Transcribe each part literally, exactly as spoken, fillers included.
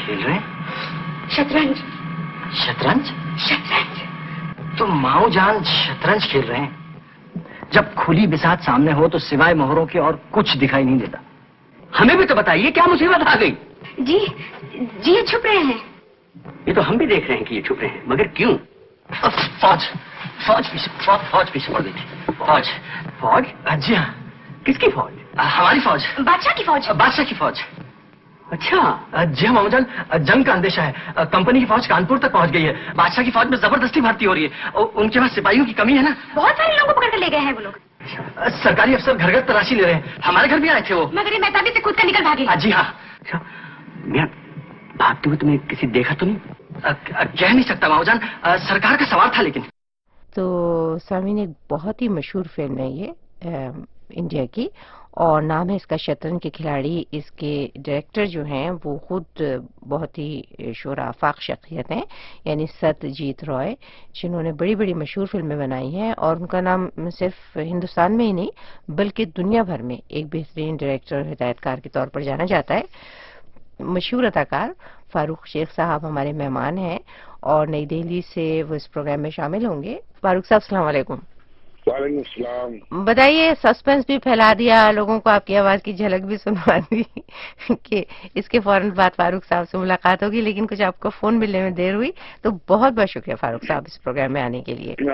کھیل رہے ہیں؟ شطرنج. شطرنج؟ شطرنج. تو ماؤ جان شطرنج کھیل رہے ہیں؟ جب کھلی بساط سامنے ہو تو سوائے مہروں کے اور کچھ دکھائی نہیں دیتا. ہمیں بھی تو بتائیے کیا مصیبت آ گئی؟ جی جی یہ چھپ رہے ہیں. یہ تو ہم بھی دیکھ رہے ہیں کہ یہ چھپ رہے ہیں، مگر کیوں؟ فوج فوج پیچھے فوج پیچھے پڑ گئی تھی. فوج فوج جی ہاں. کس کی فوج؟ ہماری فوج. بادشاہ کی فوج. بادشاہ کی فوج. اچھا جی ہاں مامو جان، جنگ کا اندیشہ ہے. کمپنی کی فوج کانپور تک پہنچ گئی ہے. بادشاہ کی فوج میں زبردستی بھرتی ہو رہی ہے. ان کے پاس سپاہیوں کی کمی ہے نا. بہت سارے لوگوں کو پکڑ کر لے گئے ہیں وہ لوگ. سرکاری افسر گھر گھر تلاشی لے رہے ہیں. ہمارے گھر بھی آئے تھے وہ. مگر یہ محتابی سے خود کا نکل بھاگے. جی ہاں. میں بھاگتے ہوئے تمہیں کسی دیکھا تو نہیں؟ کہہ نہیں سکتا مامو جان، سرکار کا سوال تھا. لیکن تو سامعین ایک بہت ہی مشہور فلم ہے یہ انڈیا کی، اور نام ہے اس کا شطرنج کے کھلاڑی. اس کے ڈائریکٹر جو ہیں وہ خود بہت ہی شعرا آفاق شخصیت ہیں، یعنی ست جیت رائے، جنہوں نے بڑی بڑی مشہور فلمیں بنائی ہیں، اور ان کا نام صرف ہندوستان میں ہی نہیں بلکہ دنیا بھر میں ایک بہترین ڈائریکٹر اور ہدایت کار کے طور پر جانا جاتا ہے. مشہور اداکار فاروق شیخ صاحب ہمارے مہمان ہیں، اور نئی دہلی سے وہ اس پروگرام میں شامل ہوں گے. فاروق صاحب السلام علیکم. وعلیکم السلام. بتائیے، سسپینس بھی پھیلا دیا، لوگوں کو آپ کی آواز کی جھلک بھی سنوا دی کہ اس کے فوراً بعد فاروق صاحب سے ملاقات ہوگی، لیکن کچھ آپ کو فون ملنے میں دیر ہوئی، تو بہت بہت شکریہ فاروق صاحب اس پروگرام میں آنے کے لیے.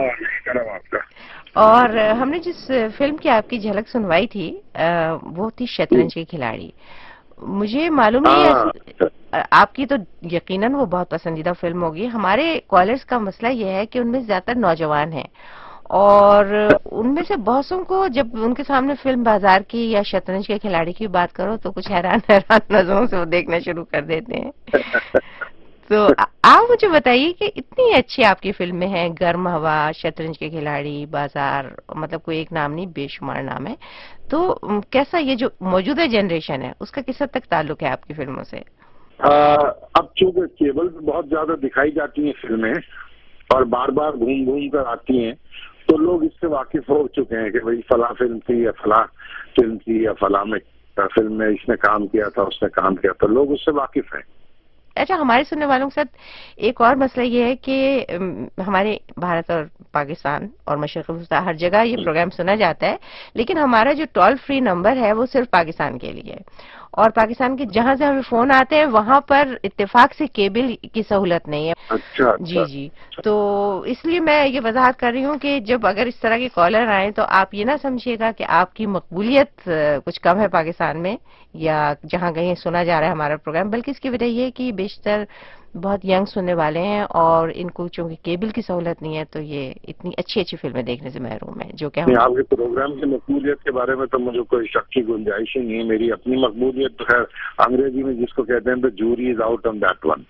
اور ہم نے جس فلم کی آپ کی جھلک سنوائی تھی وہ تھی شطرنج کے کھلاڑی. مجھے معلوم نہیں، آپ کی تو یقیناً وہ بہت پسندیدہ فلم ہوگی. ہمارے کالرز کا مسئلہ یہ ہے کہ ان میں زیادہ تر نوجوان ہیں، اور ان میں سے بہت سو کو جب ان کے سامنے فلم بازار کی یا شطرنج کے کھلاڑی کی بات کرو تو کچھ حیران حیران نظروں سے وہ دیکھنا شروع کر دیتے ہیں. تو آپ مجھے بتائیے کہ اتنی اچھی آپ کی فلمیں ہیں، گرم ہوا، شطرنج کے کھلاڑی، بازار، مطلب کوئی ایک نام نہیں بے شمار نام ہے، تو کیسا یہ جو موجودہ جنریشن ہے اس کا کس حد تک تعلق ہے آپ کی فلموں سے؟ اب چونکہ کیبل پہ بہت زیادہ دکھائی جاتی ہیں فلمیں اور بار بار گھوم گھوم کر آتی ہیں، تو لوگ اس سے واقف ہو چکے ہیں کہ بھئی فلاں فلم تھی یا فلاں فلم تھی یا فلاں میں فلم میں اس نے کام کیا تھا، اس نے کام کیا تھا، لوگ اس سے واقف ہیں. اچھا، ہمارے سننے والوں کے ساتھ ایک اور مسئلہ یہ ہے کہ ہمارے بھارت اور پاکستان اور مشرق وسطیٰ ہر جگہ یہ پروگرام سنا جاتا ہے، لیکن ہمارا جو ٹول فری نمبر ہے وہ صرف پاکستان کے لیے ہے، اور پاکستان کے جہاں سے ہمیں فون آتے ہیں وہاں پر اتفاق سے کیبل کی سہولت نہیں ہے. اچھا جی جی تو اس لیے میں یہ وضاحت کر رہی ہوں کہ جب اگر اس طرح کے کالر آئیں تو آپ یہ نہ سمجھیے گا کہ آپ کی مقبولیت کچھ کم ہے پاکستان میں یا جہاں کہیں سنا جا رہا ہے ہمارا پروگرام، بلکہ اس کی وجہ یہ ہے کہ بیشتر بہت ینگ سننے والے ہیں، اور ان کو چونکہ کیبل کی سہولت نہیں ہے تو یہ اتنی اچھی اچھی فلمیں دیکھنے سے محروم ہیں. جو کہ ہم آپ کے پروگرام کی مقبولیت کے بارے میں تو مجھے کوئی شک کی گنجائش ہی نہیں ہے. میری اپنی مقبولیت تو خیر انگریزی میں جس کو کہتے ہیں تو jury is out on that one.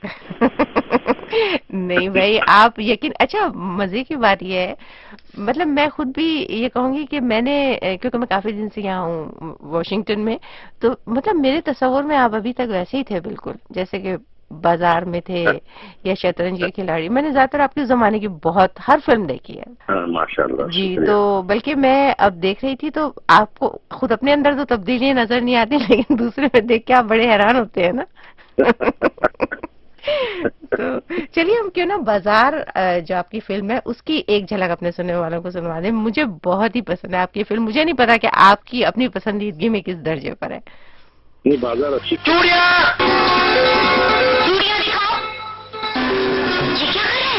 نہیں بھائی، آپ یقین. اچھا، مزے کی بات یہ ہے، مطلب میں خود بھی یہ کہوں گی کہ میں نے، کیونکہ میں کافی دن سے یہاں ہوں واشنگٹن میں، تو مطلب میرے تصور میں آپ ابھی تک ویسے ہی تھے بالکل جیسے کہ بازار میں تھے یا شطرنج کے کھلاڑی. میں نے زیادہ تر آپ کے زمانے کی بہت ہر فلم دیکھی ہے. ماشاءاللہ. جی، تو بلکہ میں اب دیکھ رہی تھی تو آپ کو خود اپنے اندر تو تبدیلیاں نظر نہیں آتی، لیکن دوسرے میں دیکھ کے آپ بڑے حیران ہوتے ہیں نا. تو چلیے ہم کیوں نا بازار جو آپ کی فلم ہے اس کی ایک جھلک اپنے سننے والوں کو سنوا دیں. مجھے بہت ہی پسند ہے آپ کی فلم. مجھے نہیں پتا کہ آپ کی اپنی پسندیدگی میں کس درجے پر ہے. یہ بازار اچھی چوڑیاں چوڑیاں دکھاؤ. یہ کیا ہے؟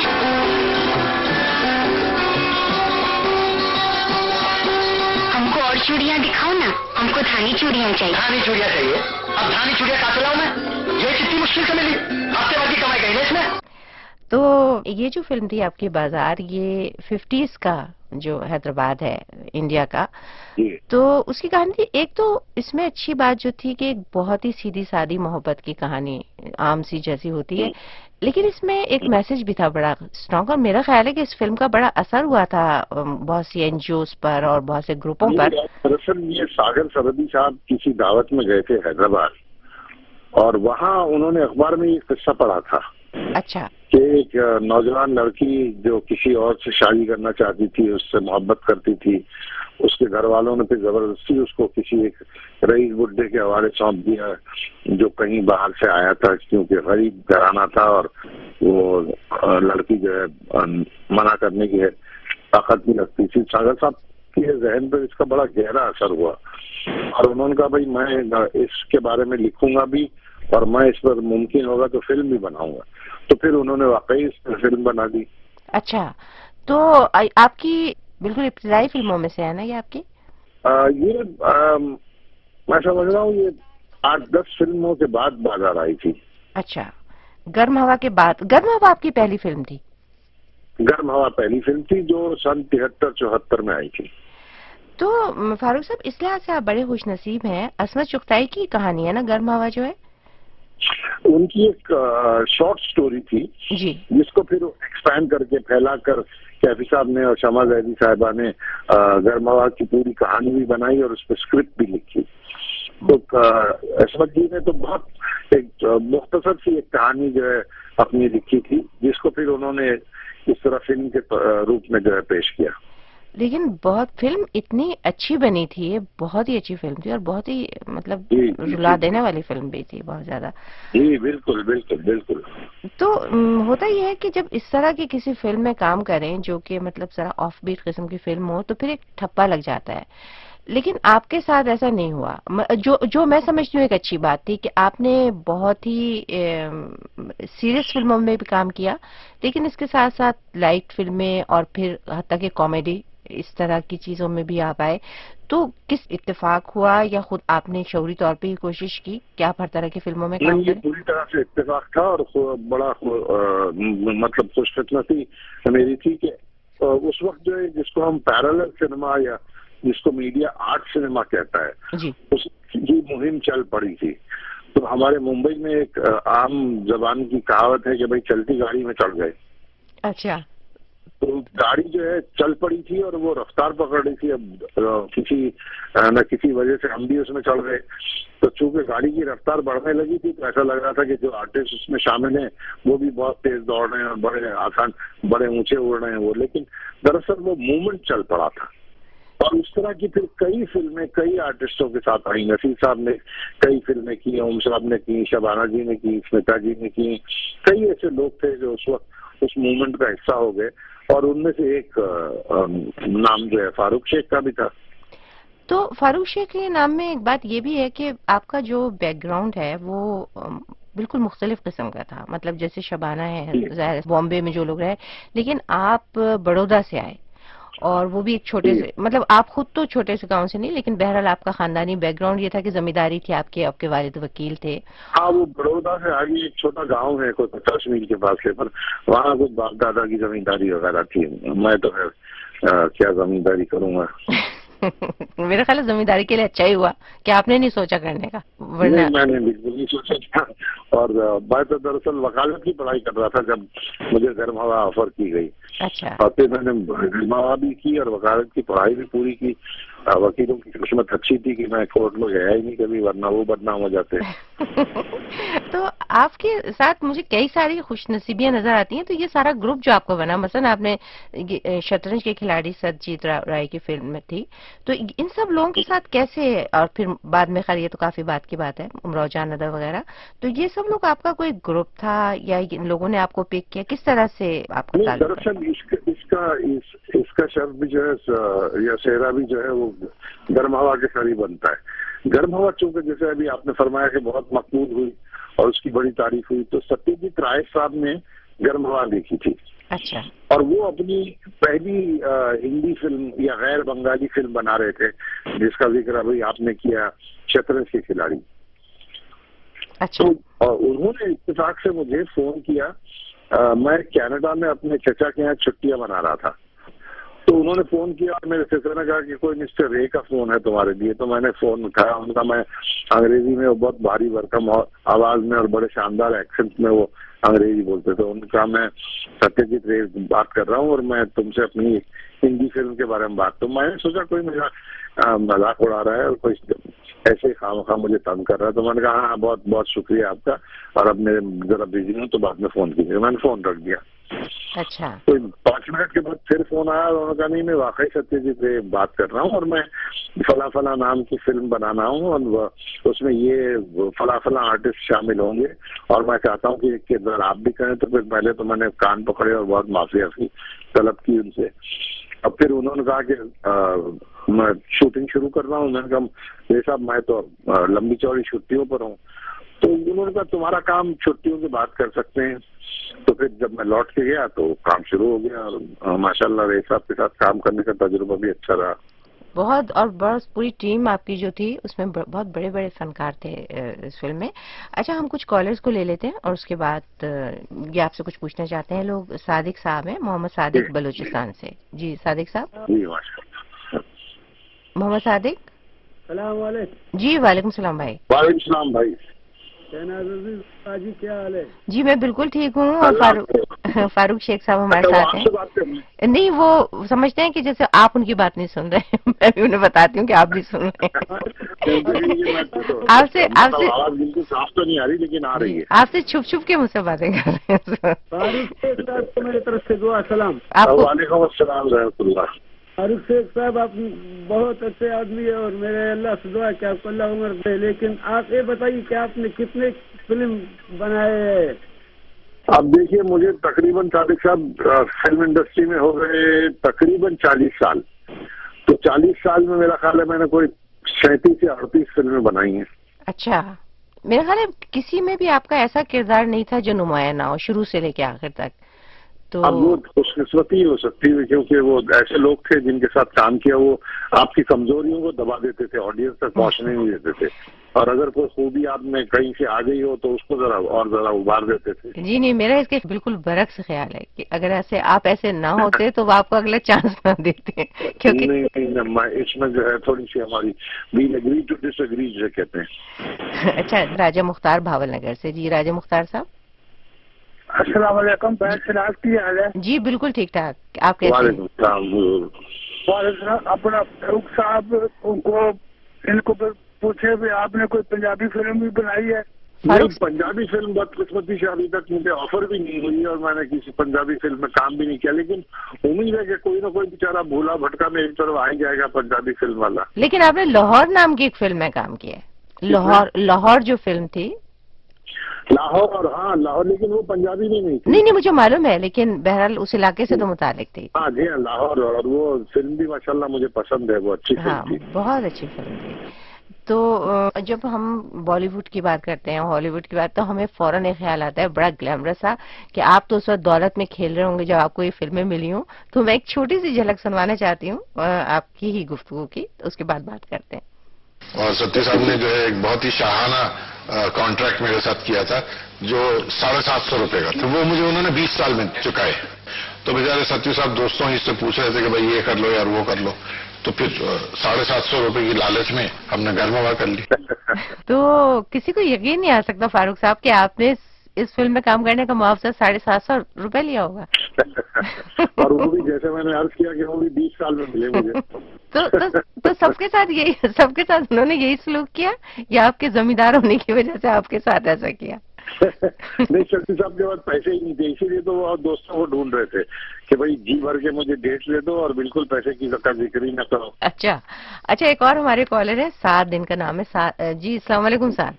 ہم کو اور چوڑیاں دکھاؤ نا، ہم کو دھانی چوڑیاں چاہیے. دھانی چوڑیاں چاہیے؟ اب دھانی چوڑیاں کہاں سے لاؤں میں؟ یہ کتنی مشکل سے ملی، ہفتے بعد کی کمائی گئی نا اس میں. تو یہ جو فلم تھی آپ کی بازار، یہ ففٹیز کا جو حیدرآباد ہے انڈیا کا، تو اس کی کہانی تھی. ایک تو اس میں اچھی بات جو تھی کہ ایک بہت ہی سیدھی سادی محبت کی کہانی عام سی جیسی ہوتی ہے، لیکن اس میں ایک میسج بھی تھا بڑا اسٹرانگ، اور میرا خیال ہے کہ اس فلم کا بڑا اثر ہوا تھا بہت سی این جی اوز پر اور بہت سے گروپوں پر. دراصل یہ ساگر سرحدی صاحب کسی دعوت میں گئے تھے حیدرآباد، اور وہاں انہوں نے اخبار میں یہ قصہ پڑھا تھا اچھا. کہ ایک نوجوان لڑکی جو کسی اور سے شادی کرنا چاہتی تھی، اس سے محبت کرتی تھی، اس کے گھر والوں نے پھر زبردستی اس کو کسی ایک رئیس بڈھے کے حوالے سونپ دیا جو کہیں باہر سے آیا تھا، کیونکہ غریب گھرانہ تھا اور وہ لڑکی جو ہے منع کرنے کی طاقت نہیں رکھتی تھی. ساگر صاحب کے ذہن پر اس کا بڑا گہرا اثر ہوا اور انہوں نے کہا بھائی میں اس کے بارے میں لکھوں گا بھی اور میں اس پر ممکن ہوگا تو فلم بھی بناؤں گا. تو پھر انہوں نے واقعی اس پر فلم بنا دی. اچھا، تو آپ کی بالکل ابتدائی فلموں میں سے ہے نا یہ آپ کی؟ یہ میں سمجھ رہا ہوں یہ آٹھ دس فلموں کے بعد بازار آئی تھی. اچھا، گرم ہوا کے بعد. گرم ہوا آپ کی پہلی فلم تھی؟ گرم ہوا پہلی فلم تھی جو سن تہتر چوہتر میں آئی تھی. تو فاروق صاحب اس لحاظ سے آپ بڑے خوش نصیب ہیں. عصمت چغتائی کی کہانی ہے نا گرم ہوا جو ہے؟ ان کی ایک شارٹ سٹوری تھی جی، جس کو پھر ایکسپینڈ کر کے پھیلا کر کیفی صاحب نے اور شمع زیدی صاحبہ نے گرم ہوا کی پوری کہانی بھی بنائی اور اس پہ اسکرپٹ بھی لکھی. تو عصمت جی نے تو بہت ایک مختصر سی ایک کہانی جو ہے اپنی لکھی تھی جس کو پھر انہوں نے اس طرح فلم کے روپ میں جو ہے پیش کیا. لیکن بہت فلم اتنی اچھی بنی تھی، بہت ہی اچھی فلم تھی اور بہت ہی مطلب رلا دینے والی فلم بھی تھی بہت زیادہ. جی بالکل بالکل بالکل. تو ہوتا یہ ہے کہ جب اس طرح کی کسی فلم میں کام کریں جو کہ مطلب ذرا آف بیٹ قسم کی فلم ہو تو پھر ایک ٹھپا لگ جاتا ہے. لیکن آپ کے ساتھ ایسا نہیں ہوا، جو جو میں سمجھتی ہوں ایک اچھی بات تھی کہ آپ نے بہت ہی سیریس فلموں میں بھی کام کیا، لیکن اس کے ساتھ ساتھ لائٹ فلمیں اور پھر حتیٰ کہ کامیڈی اس طرح کی چیزوں میں بھی آپ آئے. تو کس اتفاق ہوا یا خود آپ نے شعوری طور پہ ہی کوشش کی کہ آپ ہر طرح کی فلموں میں کام کریں؟ یہ پوری طرح سے اتفاق تھا اور بڑا مطلب خوش قسمتی میری تھی کہ اس وقت جو ہے جس کو ہم پیرالل سنیما یا جس کو میڈیا آرٹ سنیما کہتا ہے جی، اس کی مہم چل پڑی تھی. تو ہمارے ممبئی میں ایک عام زبان کی کہاوت ہے کہ بھائی چلتی گاڑی میں چڑھ گئے. اچھا. تو گاڑی جو ہے چل پڑی تھی اور وہ رفتار پکڑ رہی تھی. اب کسی نہ کسی وجہ سے ہم بھی اس میں چڑھ گئے. تو چونکہ گاڑی کی رفتار بڑھنے لگی تھی تو ایسا لگ رہا تھا کہ جو آرٹسٹ اس میں شامل ہیں وہ بھی بہت تیز دوڑ رہے ہیں اور بڑے آسان بڑے اونچے اڑ رہے ہیں وہ، لیکن دراصل وہ موومنٹ چل پڑا تھا. اور اس طرح کی پھر کئی فلمیں کئی آرٹسٹوں کے ساتھ آئیں. نصیر صاحب نے کئی فلمیں کی، اوم صاحب نے کی، شبانہ جی نے کی، اسمتا جی نے کی. کئی ایسے لوگ تھے جو اس وقت اس موومنٹ کا حصہ ہو گئے اور ان میں سے ایک نام جو ہے فاروق شیخ کا بھی تھا. تو فاروق شیخ کے نام میں ایک بات یہ بھی ہے کہ آپ کا جو بیک گراؤنڈ ہے وہ بالکل مختلف قسم کا تھا. مطلب جیسے شبانہ ہے ظاہر بامبے میں جو لوگ رہے، لیکن آپ بڑودہ سے آئے اور وہ بھی ایک چھوٹے سے، مطلب آپ خود تو چھوٹے سے گاؤں سے نہیں، لیکن بہرحال آپ کا خاندانی بیک گراؤنڈ یہ تھا کہ زمینداری تھی آپ کے، آپ کے والد وکیل تھے. ہاں، وہ بڑودہ سے آگے ایک چھوٹا گاؤں ہے کوئی پچاس میل کے فاصلے پر، وہاں کچھ باپ دادا کی زمینداری وغیرہ تھی. میں تو کیا زمینداری کروں گا. میرے خیال زمینداری کے لیے اچھا ہی ہوا کہ آپ نے نہیں سوچا کرنے کا، ورنہ میں نے بالکل نہیں سوچا تھا. اور میں تو دراصل وکالت کی پڑھائی کر رہا تھا جب مجھے گرم ہوا آفر کی گئی. اچھا. اور پھر میں نے گرم ہوا بھی کی اور وکالت کی پڑھائی بھی پوری کی. وکیلوں کی قسمت اچھی تھی کہ میں کورٹ میں گیا ہی نہیں کبھی، ورنہ وہ بدنام ہو جاتے. تو آپ کے ساتھ مجھے کئی ساری خوش نصیبیاں نظر آتی ہیں. تو یہ سارا گروپ جو آپ کو بنا، مثلا آپ نے شطرنج کے کھلاڑی ستجیت رائے کی فلم میں تھی، تو ان سب لوگوں کے ساتھ کیسے، اور پھر بعد میں خیر یہ تو کافی بات کی بات ہے امراؤ جان ادر وغیرہ، تو یہ سب لوگ آپ کا کوئی گروپ تھا یا ان لوگوں نے آپ کو پک کیا، کس طرح سے آپ کو تعلق؟ دراصل اس کا اس کا شرط بھی جو ہے یا سہرا بھی جو ہے وہ گرم ہوا کے ساتھ ہی بنتا ہے. گرم ہوا چونکہ جیسے ابھی آپ نے فرمایا کہ بہت مقبول ہوئی اور اس کی بڑی تعریف ہوئی، تو ستیہ رائے صاحب نے گرم ہوا دیکھی تھی. اچھا. اور وہ اپنی پہلی ہندی فلم یا غیر بنگالی فلم بنا رہے تھے جس کا ذکر ابھی آپ نے کیا، شطرنج کے کھلاڑی. اچھا. اور انہوں نے اتفاق سے مجھے فون کیا. میں کینیڈا میں اپنے چچا کے یہاں چھٹیاں منا رہا تھا، تو انہوں نے فون کیا اور میرے چچا نے کہا کہ کوئی مسٹر رے کا فون ہے تمہارے لیے. تو میں نے فون اٹھایا. ان کا میں انگریزی میں بہت بھاری بھرکم آواز میں اور بڑے شاندار ایکسنٹ میں وہ انگریزی بولتے تھے. ان کا میں ستیہ رے بات کر رہا ہوں اور میں تم سے اپنی ہندی فلم کے بارے میں بات. تو میں نے سوچا کوئی میرا مذاق اڑا رہا ہے اور کوئی ایسے خام خواہ مجھے تنگ کر رہا ہے. تو میں نے کہا ہاں بہت بہت شکریہ آپ کا, اور اب میں ذرا بزی ہوں تو بعد میں فون کیجیے. میں نے فون رکھ دیا. اچھا. تو پانچ منٹ کے بعد پھر فون آیا اور انہوں نے کہا نہیں میں واقعی ستیہ جی سے بات کر رہا ہوں اور میں فلاں فلاں نام کی فلم بنانا ہوں اور اس میں یہ فلاں فلاں آرٹسٹ شامل ہوں گے اور میں چاہتا ہوں کہ کردار آپ بھی کریں. تو پھر پہلے تو میں نے کان پکڑے اور بہت معافی کی طلب کی ان سے. اب پھر انہوں نے کہا کہ میں شوٹنگ شروع کر رہا ہوں. میں نے کہا یہ صاحب میں تو لمبی چوڑی چھٹیوں پر ہوں. تو انہوں نے کہا تمہارا کام چھٹیوں کی بات کر سکتے ہیں. تو پھر جب میں لوٹ کے گیا تو کام شروع ہو گیا اور ماشاء اللہ ریس صاحب کے ساتھ کام کرنے کا تجربہ بھی اچھا رہا. بہت, اور بس پوری ٹیم آپ کی جو تھی اس میں بہت بڑے بڑے فنکار تھے اس فلم میں. اچھا ہم کچھ کالرز کو لے لیتے ہیں اور اس کے بعد یہ آپ سے کچھ پوچھنا چاہتے ہیں لوگ. صادق صاحب ہیں, محمد صادق بلوچستان سے. جی صادق صاحب. جی ماشاء اللہ. محمد صادق. السلام علیکم. جی وعلیکم السلام بھائی. وعلیکم السلام بھائی. جی کیا حال ہے؟ جی میں بالکل ٹھیک ہوں. اور فاروق فاروق شیخ صاحب ہمارے ساتھ ہیں. نہیں وہ سمجھتے ہیں کہ جیسے آپ ان کی بات نہیں سن رہے, میں بھی انہیں بتاتی ہوں کہ آپ بھی سن رہے ہیں. آپ سے آپ سے بالکل صاف تو نہیں آ رہی لیکن آ رہی ہے. آپ سے چھپ چھپ کے مجھ سے باتیں کر رہے ہیں. فاروق شیخ صاحب کو میری طرف سے دعا سلام. آپ کو وعلیکم السلام رحمۃ اللہ. فاروق شیخ صاحب آپ بہت اچھے آدمی ہے اور میرے اللہ سے دعا کہ آپ کو اللہ عمر دے. لیکن آپ یہ بتائیے کہ آپ نے کتنے فلم بنائے ہیں؟ اب دیکھیے مجھے تقریباً صادق صاحب فلم انڈسٹری میں ہو گئے تقریباً چالیس سال. تو چالیس سال میں میرا خیال ہے میں نے کوئی سینتیس یا اڑتیس فلمیں بنائی ہیں. اچھا. میرا خیال ہے کسی میں بھی آپ کا ایسا کردار نہیں تھا جو نمایاں نہ ہو شروع سے لے کے آخر تک. تو اب وہ خوش قسمتی ہو سکتی ہے کیونکہ وہ ایسے لوگ تھے جن کے ساتھ کام کیا وہ آپ کی کمزوریوں کو دبا دیتے تھے, آڈینس تک پہنچنے نہیں دیتے تھے, اور اگر کوئی خوبی آپ میں کہیں سے آ گئی ہو تو اس کو ذرا اور ذرا ابھار دیتے تھے. جی نہیں, میرا اس کے بالکل برعکس خیال ہے کہ اگر ایسے آپ ایسے نہ ہوتے تو وہ آپ کو اگلا چانس نہ دیتے. کیونکہ نہیں نہیں اس میں جو ہے تھوڑی سی ہماری وی اگری ٹو ڈس ایگری جسے کہتے ہیں. اچھا راجہ مختار بھاول نگر سے. جی راجہ مختار صاحب. السلام علیکم. بھائی کی حال ہے؟ جی بالکل ٹھیک ٹھاک. آپ کیسے ہیں؟ وعلیکم السلام. وعلیکم السلام. اپنا فاروق صاحب کو ان کو پوچھے بھی آپ نے کوئی پنجابی فلم بھی بنائی ہے؟ نہیں پنجابی فلم بدقسمتی سے ابھی تک مجھے آفر بھی نہیں ہوئی اور میں نے کسی پنجابی فلم میں کام بھی نہیں کیا, لیکن امید ہے کہ کوئی نہ کوئی بیچارہ بھولا بھٹکا میں ایک طرف آ ہی جائے گا پنجابی فلم والا. لیکن آپ نے لاہور نام کی ایک فلم میں کام کیا ہے. لاہور لاہور جو فلم تھی لاہور. ہاں لاہور, لیکن وہ پنجابی میں نہیں تھی. نہیں نہیں مجھے معلوم ہے, لیکن بہرحال اس علاقے سے تو متعلق تھی. ہاں جی ہاں لاہور, اور وہ فلم بھی ماشاءاللہ مجھے پسند ہے, وہ اچھی ہاں فلم تھی. بہت اچھی فلم تھی. تو جب ہم بالی ووڈ کی بات کرتے ہیں, ہالی ووڈ کی بات, تو ہمیں فوراً ایک خیال آتا ہے بڑا گلیمرس سا کہ آپ تو اس وقت دولت میں کھیل رہے ہوں گے جب آپ کو یہ فلمیں ملی ہوں. تو میں ایک چھوٹی سی جھلک سنوانا چاہتی ہوں آپ کی ہی گفتگو کی, اس کے بعد بات کرتے ہیں. اور ستیہ صاحب نے جو ہے ایک بہت ہی شاہانہ کانٹریکٹ میرے ساتھ کیا تھا جو ساڑھے سات سو روپے کا تھا. وہ مجھے انہوں نے بیس سال میں چکائے. تو بیچارے ستیہ صاحب دوستوں اس سے پوچھ رہے تھے کہ بھائی یہ کر لو یار وہ کر لو, تو پھر ساڑھے سات سو روپے کی لالچ میں ہم نے گھر میں کر لی. تو کسی کو یقین نہیں آ سکتا فاروق صاحب کہ آپ نے اس فلم میں کام کرنے کا معاوضہ ساڑھے سات سو روپے لیا ہوگا. اور وہ بھی جیسے میں نے عرض کیا کہ وہ بھی بیس سال میں ملے مجھے. تو تو سب کے ساتھ یہی سب کے ساتھ انہوں نے یہی سلوک کیا یا آپ کے زمیندار ہونے کی وجہ سے آپ کے ساتھ ایسا کیا؟ نہیں شکتی صاحب کے بعد پیسے ہی نہیں تھے, اسی لیے تو وہ دوستوں کو ڈھونڈ رہے تھے کہ بھائی جی بھر کے مجھے ڈیٹ لے دو اور بالکل پیسے کی ذکر ہی نہ کرو. اچھا اچھا ایک اور ہمارے کالر ہے سات دن کا نام ہے. جی السلام علیکم سر.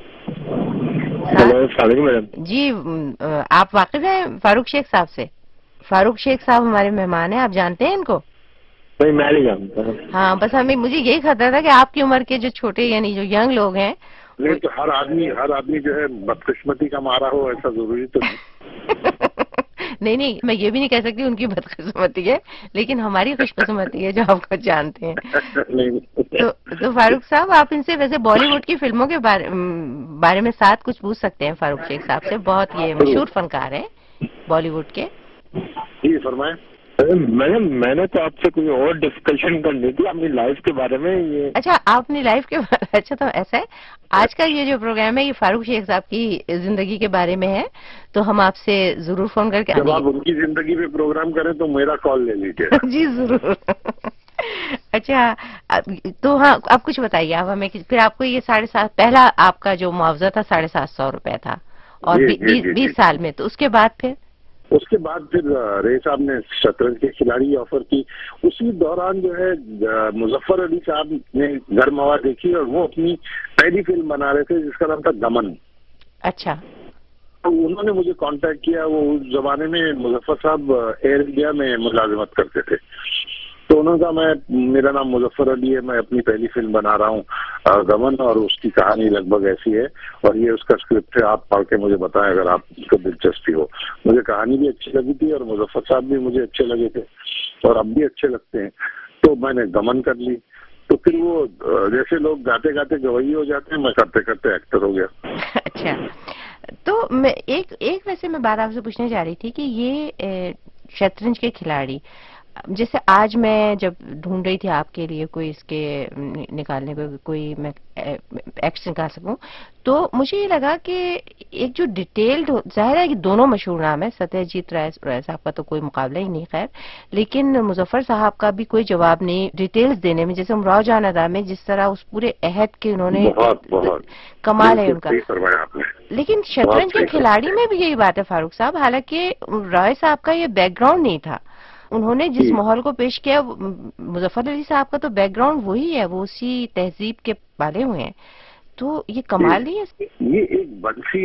ہیلو السلام علیکم میڈم. جی آپ واقف ہیں فاروق شیخ صاحب سے؟ فاروق شیخ صاحب ہمارے مہمان ہیں, آپ جانتے ہیں ان کو؟ نہیں میں نہیں جانتا. ہاں بس ہمیں مجھے یہی خطرہ تھا کہ آپ کی عمر کے جو چھوٹے یعنی جو ینگ لوگ ہیں. نہیں تو ہر آدمی ہر آدمی جو ہے بدقسمتی کا مارا ہو ایسا ضروری تو نہیں نہیں میں یہ بھی نہیں کہہ سکتی ان کی بدقسمتی ہے, لیکن ہماری خوش قسمتی ہے جو آپ کو جانتے ہیں. تو تو فاروق صاحب آپ ان سے ویسے بالی ووڈ کی فلموں کے بارے میں ساتھ کچھ پوچھ سکتے ہیں فاروق شیخ صاحب سے, بہت یہ مشہور فنکار ہیں بالی ووڈ کے. جی فرمائیں. میڈم میں نے تو آپ سے کوئی اور ڈسکشن کرنی تھی اپنی لائف کے بارے میں. یہ اچھا آپ اپنی لائف کے بارے میں. اچھا تو ایسا ہے آج کا یہ جو پروگرام ہے یہ فاروق شیخ صاحب کی زندگی کے بارے میں ہے, تو ہم آپ سے ضرور فون کر کے جب آپ ان کی زندگی پہ پروگرام کریں تو میرا کال لے لیجیے. جی ضرور. اچھا تو ہاں آپ کچھ بتائیے آپ ہمیں، پھر آپ کو یہ ساڑھے سات پہلا آپ کا جو معاوضہ تھا ساڑھے سات سو روپے تھا اور بیس سال میں، تو اس کے بعد پھر اس کے بعد پھر رے صاحب نے شطرنج کے کھلاڑی آفر کی. اسی دوران جو ہے مظفر علی صاحب نے گھر مواد دیکھی اور وہ اپنی پہلی فلم بنا رہے تھے جس کا نام تھا دمن. اچھا. تو انہوں نے مجھے کانٹیکٹ کیا. وہ اس زمانے میں مظفر صاحب ایئر انڈیا میں ملازمت کرتے تھے. تو انہوں نے کہا میں میرا نام مظفر علی ہے، میں اپنی پہلی فلم بنا رہا ہوں دمن، اور اس کی کہانی لگ بھگ ایسی ہے اور یہ اس کا اسکرپٹ ہے، آپ پڑھ کے مجھے بتائیں اگر آپ کو دلچسپی ہو. مجھے کہانی بھی اچھی لگی تھی اور مظفر صاحب بھی مجھے اچھے لگے تھے اور اب بھی اچھے لگتے ہیں. تو میں نے دمن کر لی. تو پھر وہ جیسے لوگ گاتے گاتے گوئی ہو جاتے ہیں، میں کرتے کرتے ایکٹر ہو گیا. اچھا. تو میں ایک ایک ویسے میں بات آپ سے پوچھنے جا رہی تھی کہ یہ شطرنج کے کھلاڑی، جیسے آج میں جب ڈھونڈ رہی تھی آپ کے لیے کوئی اس کے نکالنے کو کوئی میں ایکٹس نکال سکوں، تو مجھے یہ لگا کہ ایک جو ڈیٹیلڈ، ظاہر ہے کہ دونوں مشہور نام ہے، ستیہ جیت رائے رائے صاحب کا تو کوئی مقابلہ ہی نہیں خیر، لیکن مظفر صاحب کا بھی کوئی جواب نہیں ڈیٹیلز دینے میں. جیسے امراؤ جان ادا میں جس طرح اس پورے عہد کے انہوں نے بہت بہت کمال ہے ان کا. لیکن شطرنج کے کھلاڑی میں بھی یہی بات ہے فاروق صاحب، حالانکہ رائے صاحب کا یہ بیک گراؤنڈ نہیں تھا، انہوں نے جس ماحول کو پیش کیا، مظفر علی صاحب کا تو بیک گراؤنڈ وہی ہے، وہ اسی تہذیب کے پالے ہوئے ہیں. تو یہ کمال نہیں ہے. یہ ایک بنسی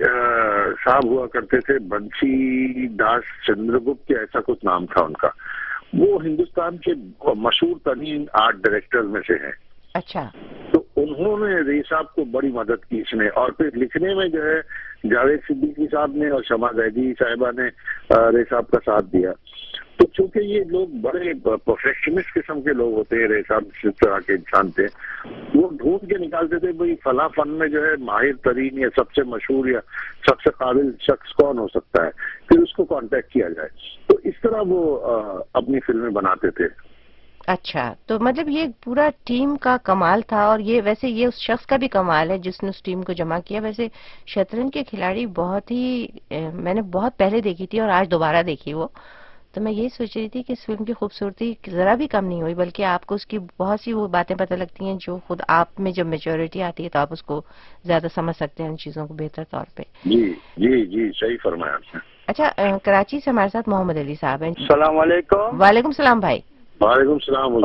صاحب ہوا کرتے تھے، بنسی داس چندر گپت کے ایسا کچھ نام تھا ان کا. وہ ہندوستان کے مشہور ترین آرٹ ڈائریکٹر میں سے ہیں. اچھا. تو انہوں نے رے صاحب کو بڑی مدد کی اس میں، اور پھر لکھنے میں جو ہے جاوید صدیقی صاحب نے اور شمع زیدی صاحبہ نے رے صاحب کا ساتھ دیا. تو چونکہ یہ لوگ بڑے پروفیشنسٹ قسم کے لوگ ہوتے ہیں، رے صاحب جس طرح کے انسان تھے، وہ ڈھونڈ کے نکالتے تھے بھائی فلاں فن میں جو ہے ماہر ترین یا سب سے مشہور یا سب سے قابل شخص کون ہو سکتا ہے، پھر اس کو کانٹیکٹ کیا جائے. تو اس طرح وہ اپنی فلمیں بناتے تھے. اچھا. تو مطلب یہ پورا ٹیم کا کمال تھا، اور یہ ویسے یہ اس شخص کا بھی کمال ہے جس نے اس ٹیم کو جمع کیا. ویسے شطرنج کے کھلاڑی بہت ہی میں نے بہت پہلے دیکھی تھی اور آج دوبارہ دیکھی وہ، تو میں یہی سوچ رہی تھی کہ اس فلم کی خوبصورتی ذرا بھی کم نہیں ہوئی، بلکہ آپ کو اس کی بہت سی وہ باتیں پتہ لگتی ہیں جو خود آپ میں جب میچورٹی آتی ہے تو آپ اس کو زیادہ سمجھ سکتے ہیں ان چیزوں کو بہتر طور پہ. جی جی جی صحیح فرمایا آپ نے. اچھا، کراچی سے ہمارے ساتھ محمد علی صاحب ہیں. السلام علیکم. وعلیکم السلام بھائی. وعلیکم السلام.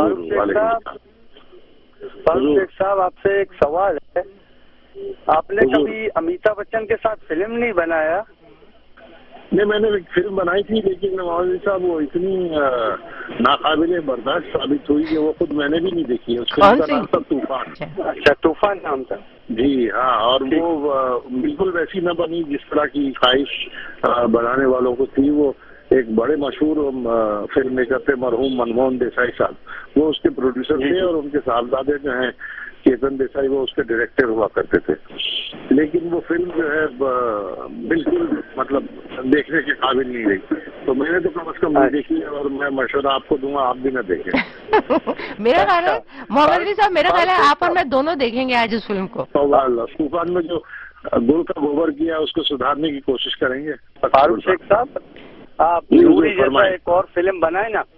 فاروق شیخ صاحب، آپ سے ایک سوال ہے، آپ نے کبھی امیتابھ بچن کے ساتھ فلم نہیں بنایا؟ نہیں، میں نے ایک فلم بنائی تھی لیکن نواز صاحب وہ اتنی ناقابل برداشت ثابت ہوئی کہ وہ خود میں نے بھی نہیں دیکھی. اس فلم کا نام تھا طوفان. اچھا، طوفان نام تھا. جی ہاں، اور وہ بالکل ویسی نہ بنی جس طرح کی خواہش بنانے والوں کو تھی. وہ ایک بڑے مشہور فلم میکر تھے مرحوم منموہن دیسائی صاحب، وہ اس کے پروڈیوسر تھے، اور ان کے صاحبزادے جو ہیں چیتن دیسائی وہ اس کے ڈائریکٹر ہوا کرتے تھے. لیکن وہ فلم جو ہے بالکل مطلب دیکھنے کے قابل نہیں رہی. تو میں نے تو کم از کم نہیں دیکھی، اور میں مشورہ آپ کو دوں گا آپ بھی نہ دیکھیں. میرا خیال ہے محمد علی صاحب، میرا خیال ہے آپ اور میں دونوں دیکھیں گے آج اس فلم کو. طوفان میں جو گل کا گوبر کیا اس کو سدھارنے کی کوشش کریں گے. فاروق شیخ صاحب، آپ نوری جیسا ایک اور فلم بنائے نا،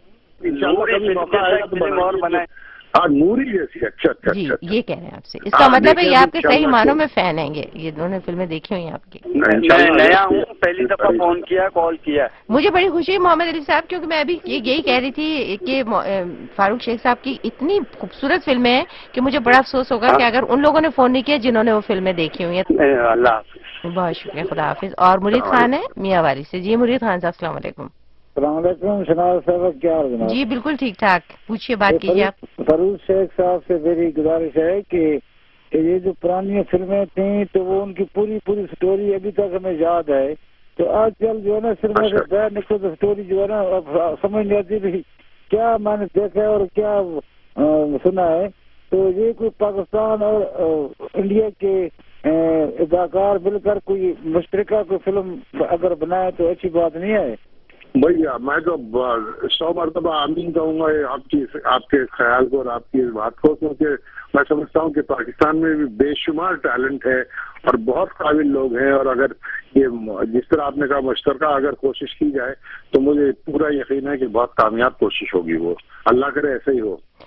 فلم اور بنائے. ہاں، نوری جیسی. اچھا اچھا جی یہ کہہ رہے ہیں آپ سے، اس کا مطلب ہے یہ آپ کے صحیح معنوں میں فین ہیں گے، یہ دونوں فلمیں دیکھی ہوئی ہیں آپ کی. میں نیا ہوں، پہلی دفعہ فون کیا، کال کیا. مجھے بڑی خوشی ہے محمد علی صاحب، کیونکہ میں ابھی یہی کہہ رہی تھی کہ فاروق شیخ صاحب کی اتنی خوبصورت فلمیں ہیں کہ مجھے بڑا افسوس ہوگا کہ اگر ان لوگوں نے فون نہیں کیا جنہوں نے وہ فلمیں دیکھی ہوئی ہیں. اللہ حافظ. بہت شکریہ، خدا حافظ. اور مرید خان ہے میاں والی سے. جی مرید خان صاحب السلام علیکم. السلام علیکم. شناز صاحب کیا حال جناب؟ جی بالکل ٹھیک ٹھاک، پوچھیے، بات کیجیے آپ. فاروق شیخ صاحب سے میری گزارش ہے کہ یہ جو پرانی فلمیں تھیں تو وہ ان کی پوری پوری سٹوری ابھی تک ہمیں یاد ہے. تو آج کل جو ہے نا فلمیں سے باہر نکلو تو سٹوری جو ہے نا سمجھ نہیں آتی بھی کیا میں نے دیکھا ہے اور کیا سنا ہے. تو یہ کوئی پاکستان اور انڈیا کے اداکار مل کر کوئی مشترکہ کوئی فلم اگر بنائے تو اچھی بات نہیں ہے. بھیا میں تو سو مرتبہ آمین کہوں گا آپ کی آپ کے خیال کو اور آپ کی اس بات کو، کیونکہ میں سمجھتا ہوں کہ پاکستان میں بھی بے شمار ٹیلنٹ ہے اور بہت قابل لوگ ہیں، اور اگر یہ جس طرح آپ نے کہا مشترکہ اگر کوشش کی جائے تو مجھے پورا یقین ہے کہ بہت کامیاب کوشش ہوگی. وہ اللہ کرے ایسے ہی ہو.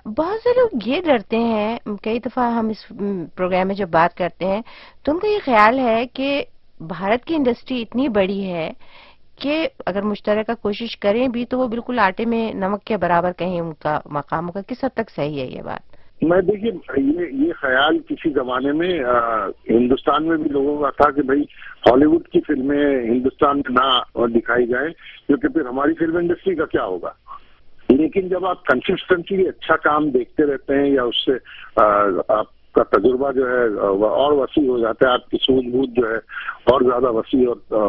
بہت سے لوگ یہ ڈرتے ہیں، کئی دفعہ ہم اس پروگرام میں جب بات کرتے ہیں تو ان کا یہ خیال ہے کہ بھارت کی انڈسٹری اتنی بڑی ہے کہ اگر مشترکہ کوشش کریں بھی تو وہ بالکل آٹے میں نمک کے برابر کہیں ان کا مقام ہوگا. کس حد تک صحیح ہے یہ بات؟ میں دیکھیے یہ یہ خیال کسی زمانے میں ہندوستان میں بھی لوگوں کا تھا کہ بھائی ہالی ووڈ کی فلمیں ہندوستان میں نہ دکھائی جائیں کیونکہ پھر ہماری فلم انڈسٹری کا کیا ہوگا. لیکن جب آپ کنسسٹنٹلی اچھا کام دیکھتے رہتے ہیں یا اس سے آپ کا تجربہ جو ہے اور وسیع ہو جاتا ہے، آپ کی سوجھ بوجھ جو ہے اور زیادہ وسیع اور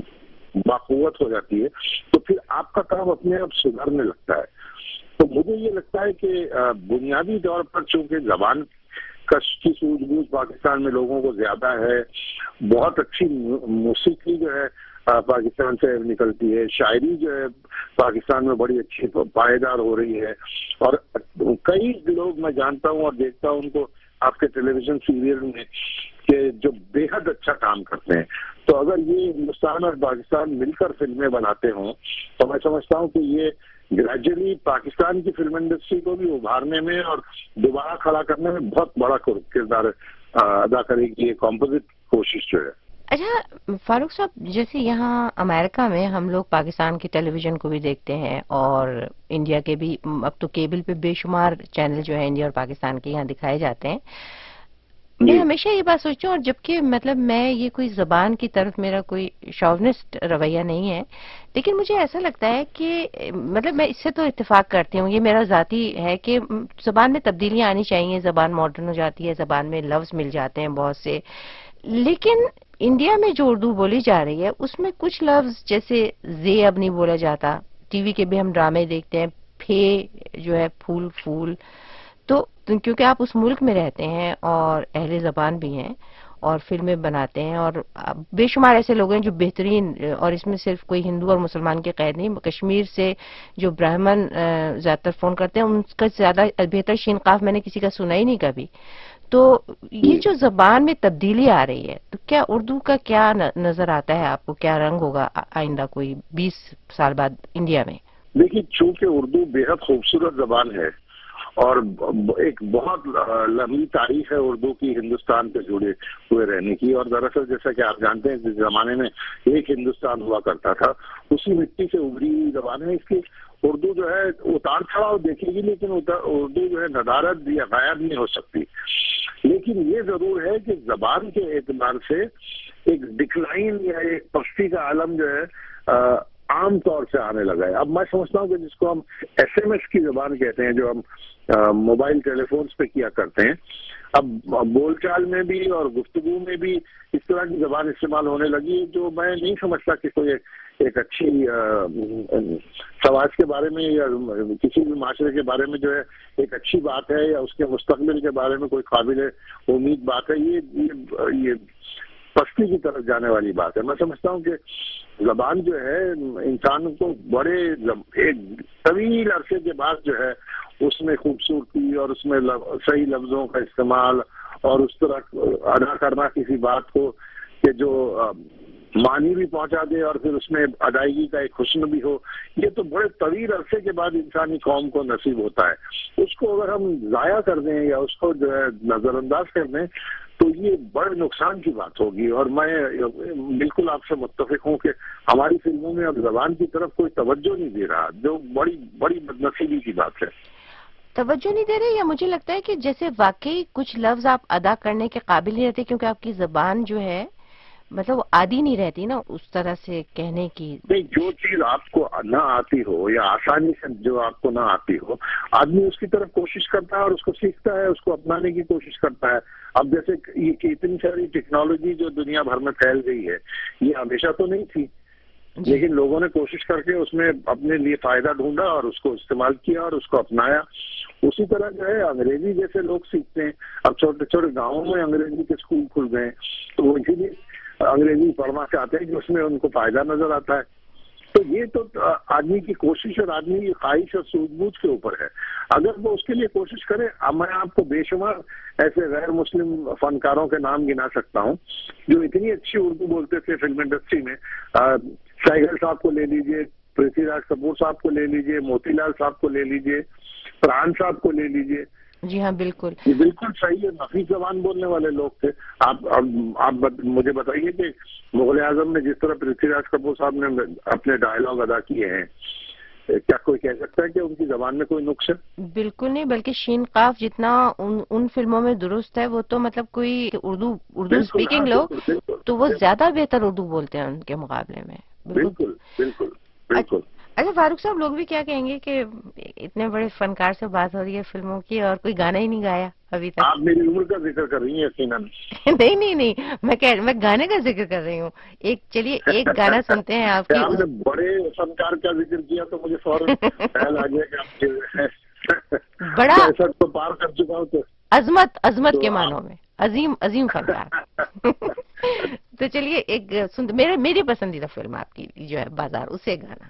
باقوت ہو جاتی ہے، تو پھر آپ کا کام اپنے آپ سدھرنے لگتا ہے. تو مجھے یہ لگتا ہے کہ بنیادی طور پر چونکہ زبان کی سوجھ بوجھ پاکستان میں لوگوں کو زیادہ ہے، بہت اچھی موسیقی جو ہے پاکستان سے نکلتی ہے، شاعری جو ہے پاکستان میں بڑی اچھی پائیدار ہو رہی ہے، اور کئی لوگ میں جانتا ہوں اور دیکھتا ہوں ان کو آپ کے ٹیلی ویژن سیریل میں کہ جو بے حد اچھا کام کرتے ہیں. تو اگر یہ ہندوستان اور پاکستان مل کر فلمیں بناتے ہوں تو میں سمجھتا ہوں کہ یہ گریجولی پاکستان کی فلم انڈسٹری کو بھی ابھارنے میں اور دوبارہ کھڑا کرنے میں بہت بڑا کردار ادا کرے گی یہ کمپوزٹ کوشش جو ہے. اچھا فاروق صاحب، جیسے یہاں امریکہ میں ہم لوگ پاکستان کی ٹیلی ویژن کو بھی دیکھتے ہیں اور انڈیا کے بھی، اب تو کیبل پہ بے شمار چینل جو ہے انڈیا اور پاکستان کے یہاں دکھائے جاتے ہیں. میں ہمیشہ یہ بات سوچتی ہوں، اور جبکہ مطلب میں یہ کوئی زبان کی طرف میرا کوئی شوونسٹ رویہ نہیں ہے، لیکن مجھے ایسا لگتا ہے کہ مطلب میں اس سے تو اتفاق کرتی ہوں، یہ میرا ذاتی ہے کہ زبان میں تبدیلیاں آنی چاہیے. زبان ماڈرن ہو جاتی ہے، زبان میں لفظ مل جاتے ہیں بہت سے، لیکن انڈیا میں جو اردو بولی جا رہی ہے اس میں کچھ لفظ جیسے زے اب نہیں بولا جاتا. ٹی وی کے بھی ہم ڈرامے دیکھتے ہیں، پھے جو ہے پھول پھول. تو کیونکہ آپ اس ملک میں رہتے ہیں اور اہل زبان بھی ہیں اور فلمیں بناتے ہیں، اور بے شمار ایسے لوگ ہیں جو بہترین، اور اس میں صرف کوئی ہندو اور مسلمان کی قید نہیں، کشمیر سے جو برہمن زیادہ تر فون کرتے ہیں ان کا زیادہ بہتر شین قاف میں نے کسی کا سنا ہی نہیں کبھی. تو یہ جو زبان میں تبدیلی آ رہی ہے، تو کیا اردو کا کیا نظر آتا ہے آپ کو، کیا رنگ ہوگا آئندہ کوئی بیس سال بعد انڈیا میں؟ دیکھیے چونکہ اردو بے حد خوبصورت زبان ہے اور ایک بہت لمبی تاریخ ہے اردو کی ہندوستان سے جڑے ہوئے رہنے کی، اور دراصل جیسا کہ آپ جانتے ہیں جس زمانے میں ایک ہندوستان ہوا کرتا تھا اسی مٹی سے ابری ہوئی زبان ہے. اس کی اردو جو ہے اتار چڑھاؤ دیکھے گی لیکن اردو جو ہے ندارت یا غائب نہیں ہو سکتی. لیکن یہ ضرور ہے کہ زبان کے اعتبار سے ایک ڈکلائن یا ایک پستی کا عالم جو ہے عام طور سے آنے لگا ہے. اب میں سمجھتا ہوں کہ جس کو ہم ایس ایم ایس کی زبان کہتے ہیں، جو ہم موبائل ٹیلی فونز پہ کیا کرتے ہیں، اب بول چال میں بھی اور گفتگو میں بھی اس طرح کی زبان استعمال ہونے لگی، جو میں نہیں سمجھتا کہ کوئی ایک اچھی سماج کے بارے میں یا کسی بھی معاشرے کے بارے میں جو ہے ایک اچھی بات ہے یا اس کے مستقبل کے بارے میں کوئی قابل امید بات ہے. یہ یہ پستی کی طرف جانے والی بات ہے. میں سمجھتا ہوں کہ زبان جو ہے انسان کو بڑے ایک طویل عرصے کے بعد جو ہے اس میں خوبصورتی اور اس میں صحیح لفظوں کا استعمال اور اس طرح ادا کرنا کسی بات کو کہ جو معنی بھی پہنچا دے اور پھر اس میں ادائیگی کا ایک حسن بھی ہو، یہ تو بڑے طویل عرصے کے بعد انسانی قوم کو نصیب ہوتا ہے. اس کو اگر ہم ضائع کر دیں یا اس کو جو ہے نظر انداز کر دیں تو یہ بڑے نقصان کی بات ہوگی. اور میں بالکل آپ سے متفق ہوں کہ ہماری فلموں میں اب زبان کی طرف کوئی توجہ نہیں دے رہا، جو بڑی بڑی بدنصیبی کی بات ہے. توجہ نہیں دے رہے، یا مجھے لگتا ہے کہ جیسے واقعی کچھ لفظ آپ ادا کرنے کے قابل نہیں رہتے کیونکہ آپ کی زبان جو ہے مطلب عادی نہیں رہتی نا اس طرح سے کہنے کی. نہیں، جو چیز آپ کو نہ آتی ہو یا آسانی سے جو آپ کو نہ آتی ہو، آدمی اس کی طرف کوشش کرتا ہے اور اس کو سیکھتا ہے، اس کو اپنانے کی کوشش کرتا ہے. اب جیسے یہ کہ اتنی ساری ٹیکنالوجی جو دنیا بھر میں پھیل گئی ہے، یہ ہمیشہ تو نہیں تھی، لیکن لوگوں نے کوشش کر کے اس میں اپنے لیے فائدہ ڈھونڈا اور اس کو استعمال کیا اور اس کو اپنایا. اسی طرح جو ہے انگریزی جیسے لوگ سیکھتے ہیں. اب چھوٹے چھوٹے گاؤں میں انگریزی کے اسکول کھل گئے ہیں تو وہ اسی لیے انگریزی پڑھنا چاہتے ہیں کہ اس میں ان کو فائدہ نظر آتا ہے. تو یہ تو آدمی کی کوشش اور آدمی کی خواہش اور سوجھ بوجھ کے اوپر ہے. اگر وہ اس کے لیے کوشش کرے، میں آپ کو بے شمار ایسے غیر مسلم فنکاروں کے نام گنا سکتا ہوں جو اتنی اچھی اردو بولتے تھے فلم انڈسٹری میں. سہگل صاحب کو لے لیجئے، پرتھی راج کپور صاحب کو لے لیجئے، موتی لال صاحب کو لے لیجئے، فرحان صاحب کو لے لیجئے. جی ہاں بالکل یہ بالکل صحیح ہے. نفیس زبان بولنے والے لوگ تھے. آپ آپ مجھے بتائیے کہ مغل اعظم نے جس طرح پرتھوی راج کپور صاحب نے اپنے ڈائلاگ ادا کیے ہیں، کیا کوئی کہہ سکتا ہے کہ ان کی زبان میں کوئی نقص ہے؟ بالکل نہیں، بلکہ شین قاف جتنا ان, ان فلموں میں درست ہے، وہ تو مطلب کوئی اردو اردو اسپیکنگ لوگ تو وہ زیادہ بہتر اردو بولتے ہیں ان کے مقابلے میں. بالکل بالکل بالکل. اچھا فاروق صاحب، لوگ بھی کیا کہیں گے کہ اتنے بڑے فنکار سے بات ہو رہی ہے فلموں کی اور کوئی گانا ہی نہیں گایا ابھی تک. آپ میری عمر کا ذکر کر رہی ہیں یقیناً. نہیں نہیں نہیں، میں کہہ میں گانے کا ذکر کر رہی ہوں. ایک چلیے ایک گانا سنتے ہیں آپ کی. آپ نے بڑے فنکار کا ذکر کیا تو مجھے فوراً خیال آ گیا کہ آپ بڑا تو پار کر چکا ہوں. تو عظمت عظمت کے معنوں میں عظیم عظیم فنکار. تو چلیے ایک سن، میرے میری پسندیدہ فلم آپ کی جو ہے بازار، اسے گانا.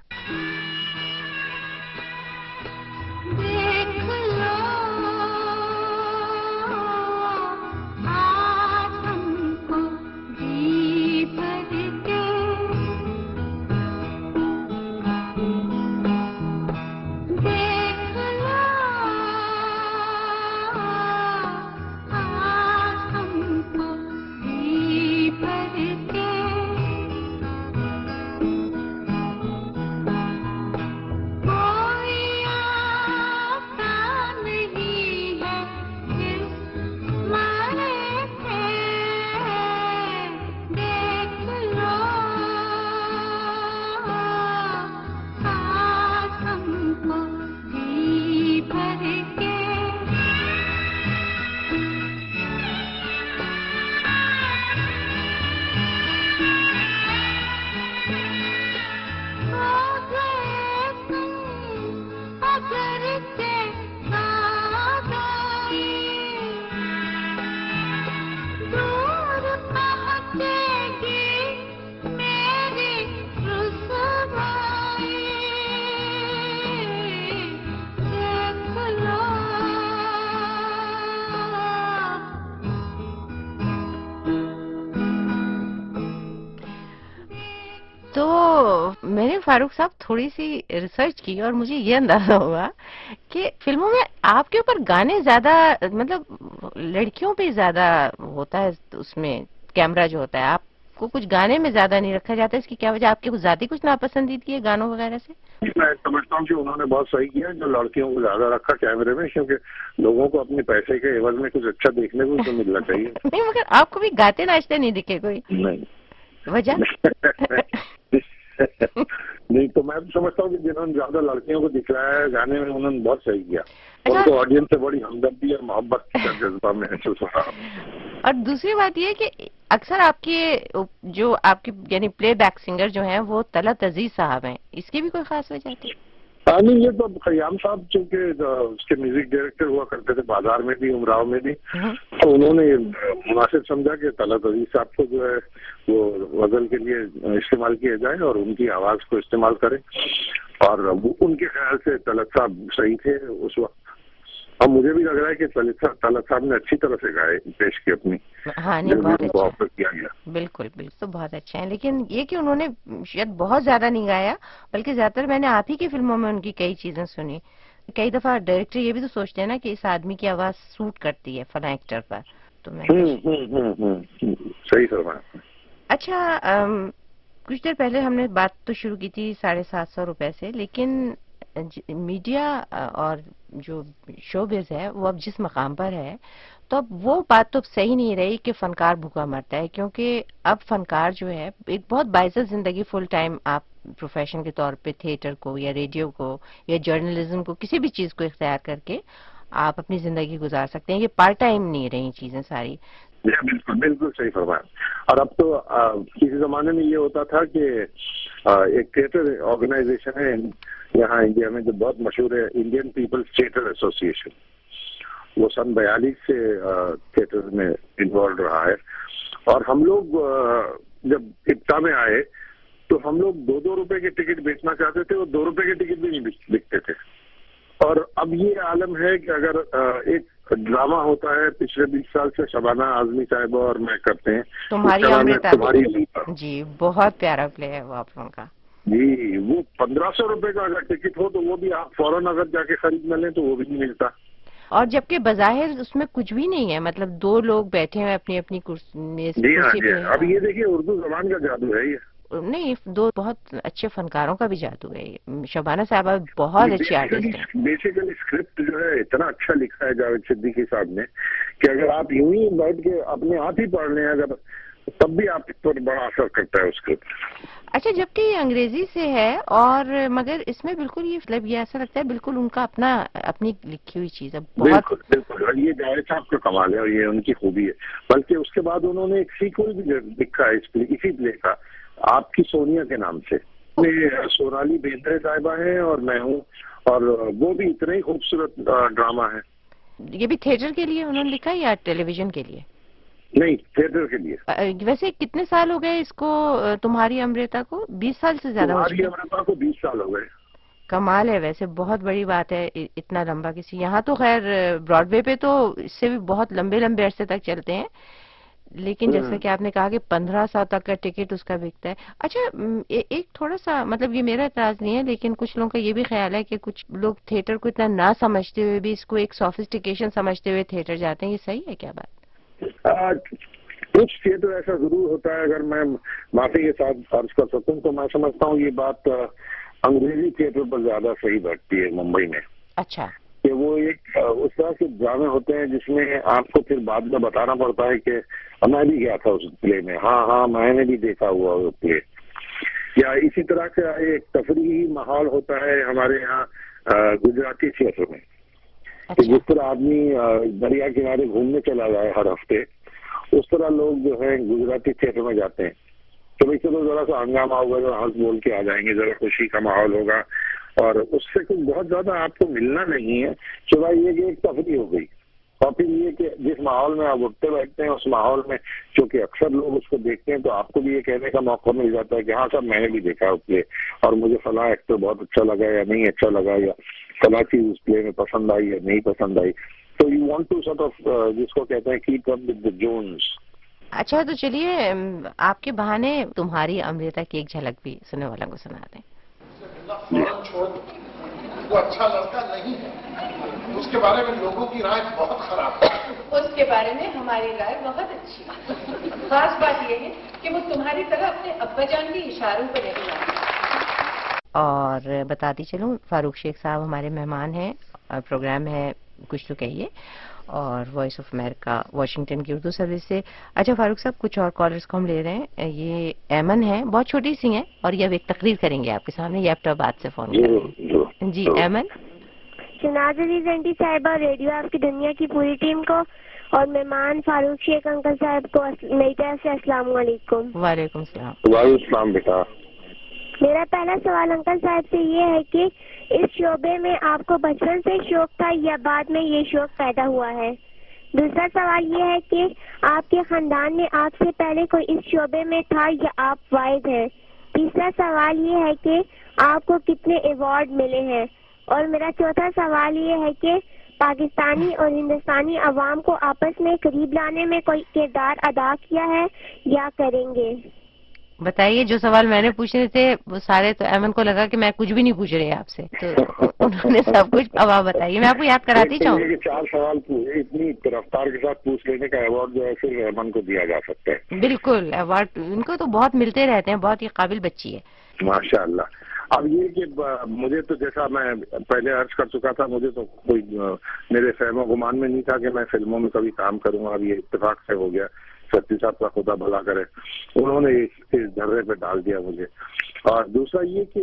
تو میں نے فاروق صاحب تھوڑی سی ریسرچ کی اور مجھے یہ اندازہ ہوا کہ فلموں میں آپ کے اوپر گانے زیادہ، مطلب لڑکیوں پہ زیادہ ہوتا ہے، اس میں کیمرہ جو ہوتا ہے آپ کو کچھ گانے میں زیادہ نہیں رکھا جاتا. اس کی کیا وجہ؟ آپ کی کچھ ذاتی کچھ ناپسندیدگی ہے گانوں وغیرہ سے؟ میں سمجھتا ہوں کہ انہوں نے بہت صحیح کیا جو لڑکیوں کو زیادہ رکھا کیمرے میں، کیونکہ لوگوں کو اپنے پیسے کے عوض میں کچھ اچھا دیکھنے کو تو ملنا چاہیے. نہیں مگر آپ کو بھی گاتے ناچتے نہیں دکھے کوئی؟ نہیں. وجہ نہیں تو میں سمجھتا ہوں کہ جنہوں نے زیادہ لڑکیوں کو دکھلایا ہے گانے میں، انہوں نے بہت صحیح کیا. ان کو آڈینس سے بڑی ہمدردی اور محبت کا جذبہ محسوس ہو رہا. اور دوسری بات یہ کہ اکثر آپ کے جو آپ کے یعنی پلے بیک سنگر جو ہیں وہ طلعت عزیز صاحب ہیں، اس کی بھی کوئی خاص وجہ تھی؟ نہیں، یہ تو خیام صاحب چونکہ اس کے میوزک ڈائریکٹر ہوا کرتے تھے بازار میں بھی امراؤ میں بھی، تو انہوں نے مناسب سمجھا کہ طلعت عزیز صاحب کو جو ہے وہ غزل کے لیے استعمال کیا جائے اور ان کی آواز کو استعمال کریں. اور ان کے خیال سے طلعت صاحب صحیح تھے اس وقت. اب مجھے بھی لگ رہا ہے کہ طلعت صاحب نے اچھی طرح سے گائے پیش کی اپنی. ہاں نہیں بہت اچھا کیا گیا. بالکل بالکل بہت اچھا ہے، لیکن یہ کہ انہوں نے شاید بہت زیادہ نہیں گایا، بلکہ زیادہ تر میں نے آپ ہی کی فلموں میں ان کی کئی چیزیں سنی. کئی دفعہ ڈائریکٹر یہ بھی تو سوچتے ہیں نا کہ اس آدمی کی آواز سوٹ کرتی ہے فلاں ایکٹر پر. تو میں صحیح فرمایا. اچھا کچھ دیر پہلے ہم نے بات تو شروع کی تھی ساڑھے سات سو روپے سے، لیکن میڈیا اور جو شوبز ہے وہ اب جس مقام پر ہے تو اب وہ بات تو صحیح نہیں رہی کہ فنکار بھوکا مرتا ہے، کیونکہ اب فنکار جو ہے ایک بہت باعث زندگی فل ٹائم آپ پروفیشن کے طور پہ تھیٹر کو یا ریڈیو کو یا جرنلزم کو کسی بھی چیز کو اختیار کر کے آپ اپنی زندگی گزار سکتے ہیں. یہ پارٹ ٹائم نہیں رہی چیزیں ساری. بالکل بالکل صحیح فرمایا. اور اب تو کسی زمانے میں یہ ہوتا تھا کہ ایک تھیٹر آرگنائزیشن ہے یہاں انڈیا میں جو بہت مشہور ہے، انڈین پیپلز تھیٹر ایسوسی ایشن. وہ سن بیالیس سے تھیٹر میں انوالو رہا ہے. اور ہم لوگ جب ابتدا میں آئے تو ہم لوگ دو دو روپے کے ٹکٹ بیچنا چاہتے تھے اور دو روپے کے ٹکٹ بھی نہیں بکتے تھے. اور اب یہ عالم ہے کہ اگر ایک ڈرامہ ہوتا ہے پچھلے بیس سال سے شبانہ اعظمی صاحبہ اور میں کرتے ہیں تمہاری امرتا. جی بہت پیارا پلے ہے وہ آپ لوگوں کا. جی وہ پندرہ سو روپے کا اگر ٹکٹ ہو تو وہ بھی آپ فوراً اگر جا کے خرید نہ لیں تو وہ بھی نہیں ملتا. اور جبکہ بظاہر اس میں کچھ بھی نہیں ہے، مطلب دو لوگ بیٹھے ہیں اپنی اپنی کرسی جی ہاں پہ. جی اب یہ دیکھیے اردو زبان کا جادو ہے یہ. نہیں، دو بہت اچھے فنکاروں کا بھی جادو ہے. شبانہ صاحبہ بہت اچھی آرٹسٹ ہیں. بیسیکلی اسکرپٹ جو ہے اتنا اچھا لکھا ہے جاوید صدیقی صاحب نے کہ اگر آپ یوں ہی بیٹھ کے اپنے آپ ہی پڑھ لیں اگر تب بھی آپ پر بڑا اثر کرتا ہے اسکرپٹ. اچھا، جبکہ یہ انگریزی سے ہے اور مگر اس میں بالکل یہ مطلب یہ ایسا لگتا ہے بالکل ان کا اپنا اپنی لکھی ہوئی چیز ہے. بالکل بالکل، اور یہ جاوید صاحب کا کمال ہے اور یہ ان کی خوبی ہے. بلکہ اس کے بعد انہوں نے ایک سیکول بھی لکھا ہے اس اسی پلے کا، آپ کی سونیا کے نام سے. سونالی بیندرے صاحبہ ہیں اور میں ہوں، اور وہ بھی اتنا ہی خوبصورت ڈرامہ ہے. یہ بھی تھیٹر کے لیے انہوں نے لکھا یا ٹیلی ویژن کے لیے؟ نہیں، تھیٹر کے لیے. ویسے کتنے سال ہو گئے اس کو تمہاری امرتا کو؟ بیس سال سے زیادہ ہو تمہاری امرتا کو بیس سال ہو گئے. کمال ہے، ویسے بہت بڑی بات ہے اتنا لمبا کسی. یہاں تو خیر براڈ وے پہ تو اس سے بھی بہت لمبے لمبے عرصے تک چلتے ہیں، لیکن جیسا کہ آپ نے کہا کہ پندرہ سو تک کا ٹکٹ اس کا بکتا ہے. اچھا، ایک تھوڑا سا مطلب یہ میرا اعتراض نہیں ہے، لیکن کچھ لوگوں کا یہ بھی خیال ہے کہ کچھ لوگ تھیٹر کو اتنا نہ سمجھتے ہوئے بھی اس کو ایک سوفسٹیکیشن سمجھتے ہوئے تھیٹر جاتے ہیں. یہ صحیح ہے کیا بات؟ کچھ تھیٹر ایسا ضرور ہوتا ہے. اگر میں معافی کے ساتھ عرض کر سکوں تو میں سمجھتا ہوں یہ بات انگریزی تھیٹر پر زیادہ صحیح بیٹھتی ہے ممبئی میں. اچھا. کہ وہ ایک اس طرح کے ڈرامے ہوتے ہیں جس میں آپ کو پھر بعد میں بتانا پڑتا ہے کہ میں بھی گیا تھا اس پلے میں، ہاں ہاں میں نے بھی دیکھا ہوا وہ پلے. یا اسی طرح کا ایک تفریحی ماحول ہوتا ہے ہمارے یہاں گجراتی تھیٹر میں. جس طرح آدمی دریا کنارے گھومنے چلا جائے ہر ہفتے، اس طرح لوگ جو ہیں گجراتی تھیٹر میں جاتے ہیں. تو بھائی چلو ذرا سا ہنگامہ ہوگا، ذرا ہنس بول کے آ جائیں گے، ذرا خوشی کا ماحول ہوگا، اور اس سے کچھ بہت زیادہ آپ کو ملنا نہیں ہے سوائے یہ کہ ایک تفریح ہو گئی. اور پھر یہ کہ جس ماحول میں آپ اٹھتے بیٹھتے ہیں اس ماحول میں چونکہ اکثر لوگ اس کو دیکھتے ہیں تو آپ کو بھی یہ کہنے کا موقع مل جاتا ہے کہ ہاں صاحب میں نے بھی دیکھا اس پلے اور مجھے فلاں ایکٹر بہت اچھا لگا یا نہیں اچھا لگا، یا فلاں چیز اس پلے میں پسند آئی یا نہیں پسند آئی. تو you want to sort of جس کو کہتے ہیں keep up with the Joneses. اچھا، تو چلیے آپ کے بہانے تمہاری امرتا کی ایک جھلک بھی سننے والوں کو سنا دیں. وہ اچھا لڑکا نہیں ہے، اس کے بارے میں لوگوں کی رائے بہت خراب ہے. اس کے بارے میں ہماری رائے بہت اچھی ہے. خاص بات یہ ہے کہ وہ تمہاری طرح اپنے ابا جان کے اشاروں پہ نہیں آتا. اور بتاتی چلوں فاروق شیخ صاحب ہمارے مہمان ہیں، پروگرام ہے کچھ تو کہیے اور وائس آف امریکہ واشنگٹن کی اردو سروس سے. اچھا فاروق صاحب، کچھ اور کالرز کو ہم لے رہے ہیں. یہ ایمن ہے، بہت چھوٹی سی ہیں اور یہ اب ایک تقریر کریں گے آپ کے سامنے. یہ ایپٹا بات سے فون کر رہے ہیں. جی ایمن. شناز عزیز آنٹی صاحبہ، ریڈیو آپ کی دنیا کی پوری ٹیم کو اور مہمان فاروق شیخ انکل صاحب کو میری طرف سے السلام علیکم. وعلیکم السلام. وعلیکم السلام بیٹا. میرا پہلا سوال انکل صاحب سے یہ ہے کہ اس شعبے میں آپ کو بچپن سے شوق تھا یا بعد میں یہ شوق پیدا ہوا ہے؟ دوسرا سوال یہ ہے کہ آپ کے خاندان میں آپ سے پہلے کوئی اس شعبے میں تھا یا آپ واحد ہیں؟ تیسرا سوال یہ ہے کہ آپ کو کتنے ایوارڈ ملے ہیں؟ اور میرا چوتھا سوال یہ ہے کہ پاکستانی اور ہندوستانی عوام کو آپس میں قریب لانے میں کوئی کردار ادا کیا ہے یا کریں گے؟ بتائیے. جو سوال میں نے پوچھنے تھے وہ سارے تو ایمن کو لگا کہ میں کچھ بھی نہیں پوچھ رہی آپ سے، تو انہوں نے سب کچھ. اب آپ بتائیے، میں آپ کو یاد کراتی چاہوں. چار سوال اتنی رفتار کے ساتھ پوچھ لینے کا ایوارڈ جو ہے صرف ایمن کو دیا جا سکتا ہے. بالکل، ایوارڈ ان کو تو بہت ملتے رہتے ہیں. بہت ہی قابل بچی ہے ماشاء اللہ. اب یہ کہ مجھے تو جیسا میں پہلے عرض کر چکا تھا، مجھے تو کوئی میرے فہم و گمان میں نہیں تھا کہ میں فلموں میں کبھی کام کروں گا. اب یہ اتفاق سے ہو گیا. سچی صاحب کا خدا بھلا کرے، انہوں نے اس دھرے پہ ڈال دیا مجھے. اور دوسرا یہ کہ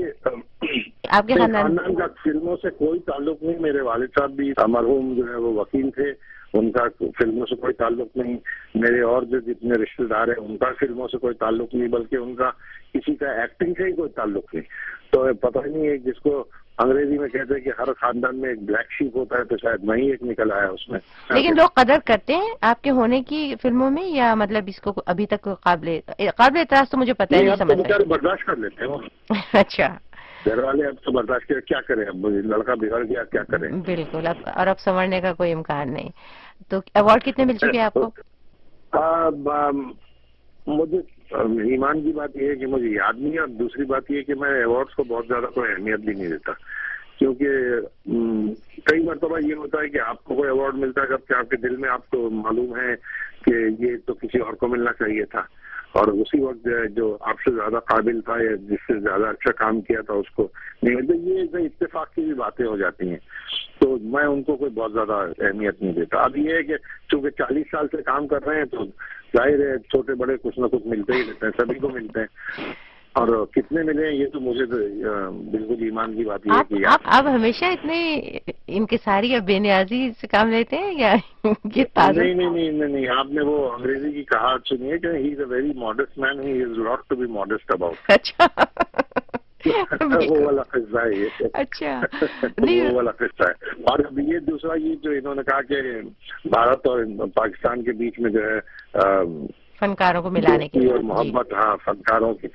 آپ کے خاندان کا فلموں سے کوئی تعلق نہیں. میرے والد صاحب بھی مرحوم جو ہے وہ وکیل تھے، ان کا فلموں سے کوئی تعلق نہیں. میرے اور جو جتنے رشتہ دار ہیں ان کا فلموں سے کوئی تعلق نہیں، بلکہ ان کا کسی کا ایکٹنگ سے ہی کوئی تعلق نہیں. تو پتہ نہیں ہے جس کو انگریزی میں کہتے ہیں کہ ہر خاندان میں ایک بلیک شیپ ہوتا ہے، تو شاید میں ہی ایک نکل آیا اس میں. لیکن لوگ قدر کرتے ہیں آپ کے ہونے کی فلموں میں، یا مطلب اس کو ابھی تک قابل قابل اعتراض تو مجھے پتہ نہیں سمجھ. برداشت کر لیتے ہیں وہ. اچھا. گھر والے اب تو برداشت کرے، کیا کریں، اب لڑکا بگڑ گیا کیا کریں. بالکل. اب اور اب سنورنے کا کوئی امکان نہیں. تو ایوارڈ کتنے مل چکے ہیں آپ کو؟ مجھے ایمان کی بات یہ ہے کہ مجھے یاد نہیں ہے، اور دوسری بات یہ کہ میں ایوارڈس کو بہت زیادہ کوئی اہمیت بھی نہیں دیتا، کیونکہ کئی مرتبہ یہ ہوتا ہے کہ آپ کو کوئی ایوارڈ ملتا ہے جبکہ آپ کے دل میں آپ کو معلوم ہے کہ یہ تو کسی اور کو ملنا چاہیے تھا، اور اسی وقت جو ہے جو آپ سے زیادہ قابل تھا یا جس سے زیادہ اچھا کام کیا تھا اس کو نہیں ملتا. یہ اتفاق کی بھی باتیں ہو جاتی ہیں، تو میں ان کو کوئی بہت زیادہ اہمیت نہیں دیتا. اب یہ ہے کہ چونکہ چالیس سال سے کام کر رہے ہیں تو ظاہر ہے چھوٹے بڑے کچھ نہ کچھ ملتے ہی رہتے ہیں، سبھی کو ملتے ہیں، اور کتنے ملے ہیں یہ تو مجھے تو بالکل ایمان کی بات یہ ہے کہ آپ اب ہمیشہ اتنے انکساری یا بے نیازی سے کام لیتے ہیں یا یہ تازہ؟ نہیں نہیں نہیں نہیں آپ نے وہ انگریزی کی کہاوت سنی ہے کہ he is a very modest man, he is lot to be modest about. اچھا وہ والا قصہ ہے یہ. اچھا وہ والا قصہ ہے. اور اب یہ دوسرا یہ جو انہوں نے کہا کہ بھارت اور پاکستان کے بیچ میں جو ہے فنکاروں کو ملانے کی اور محبت، ہاں فنکاروں کی،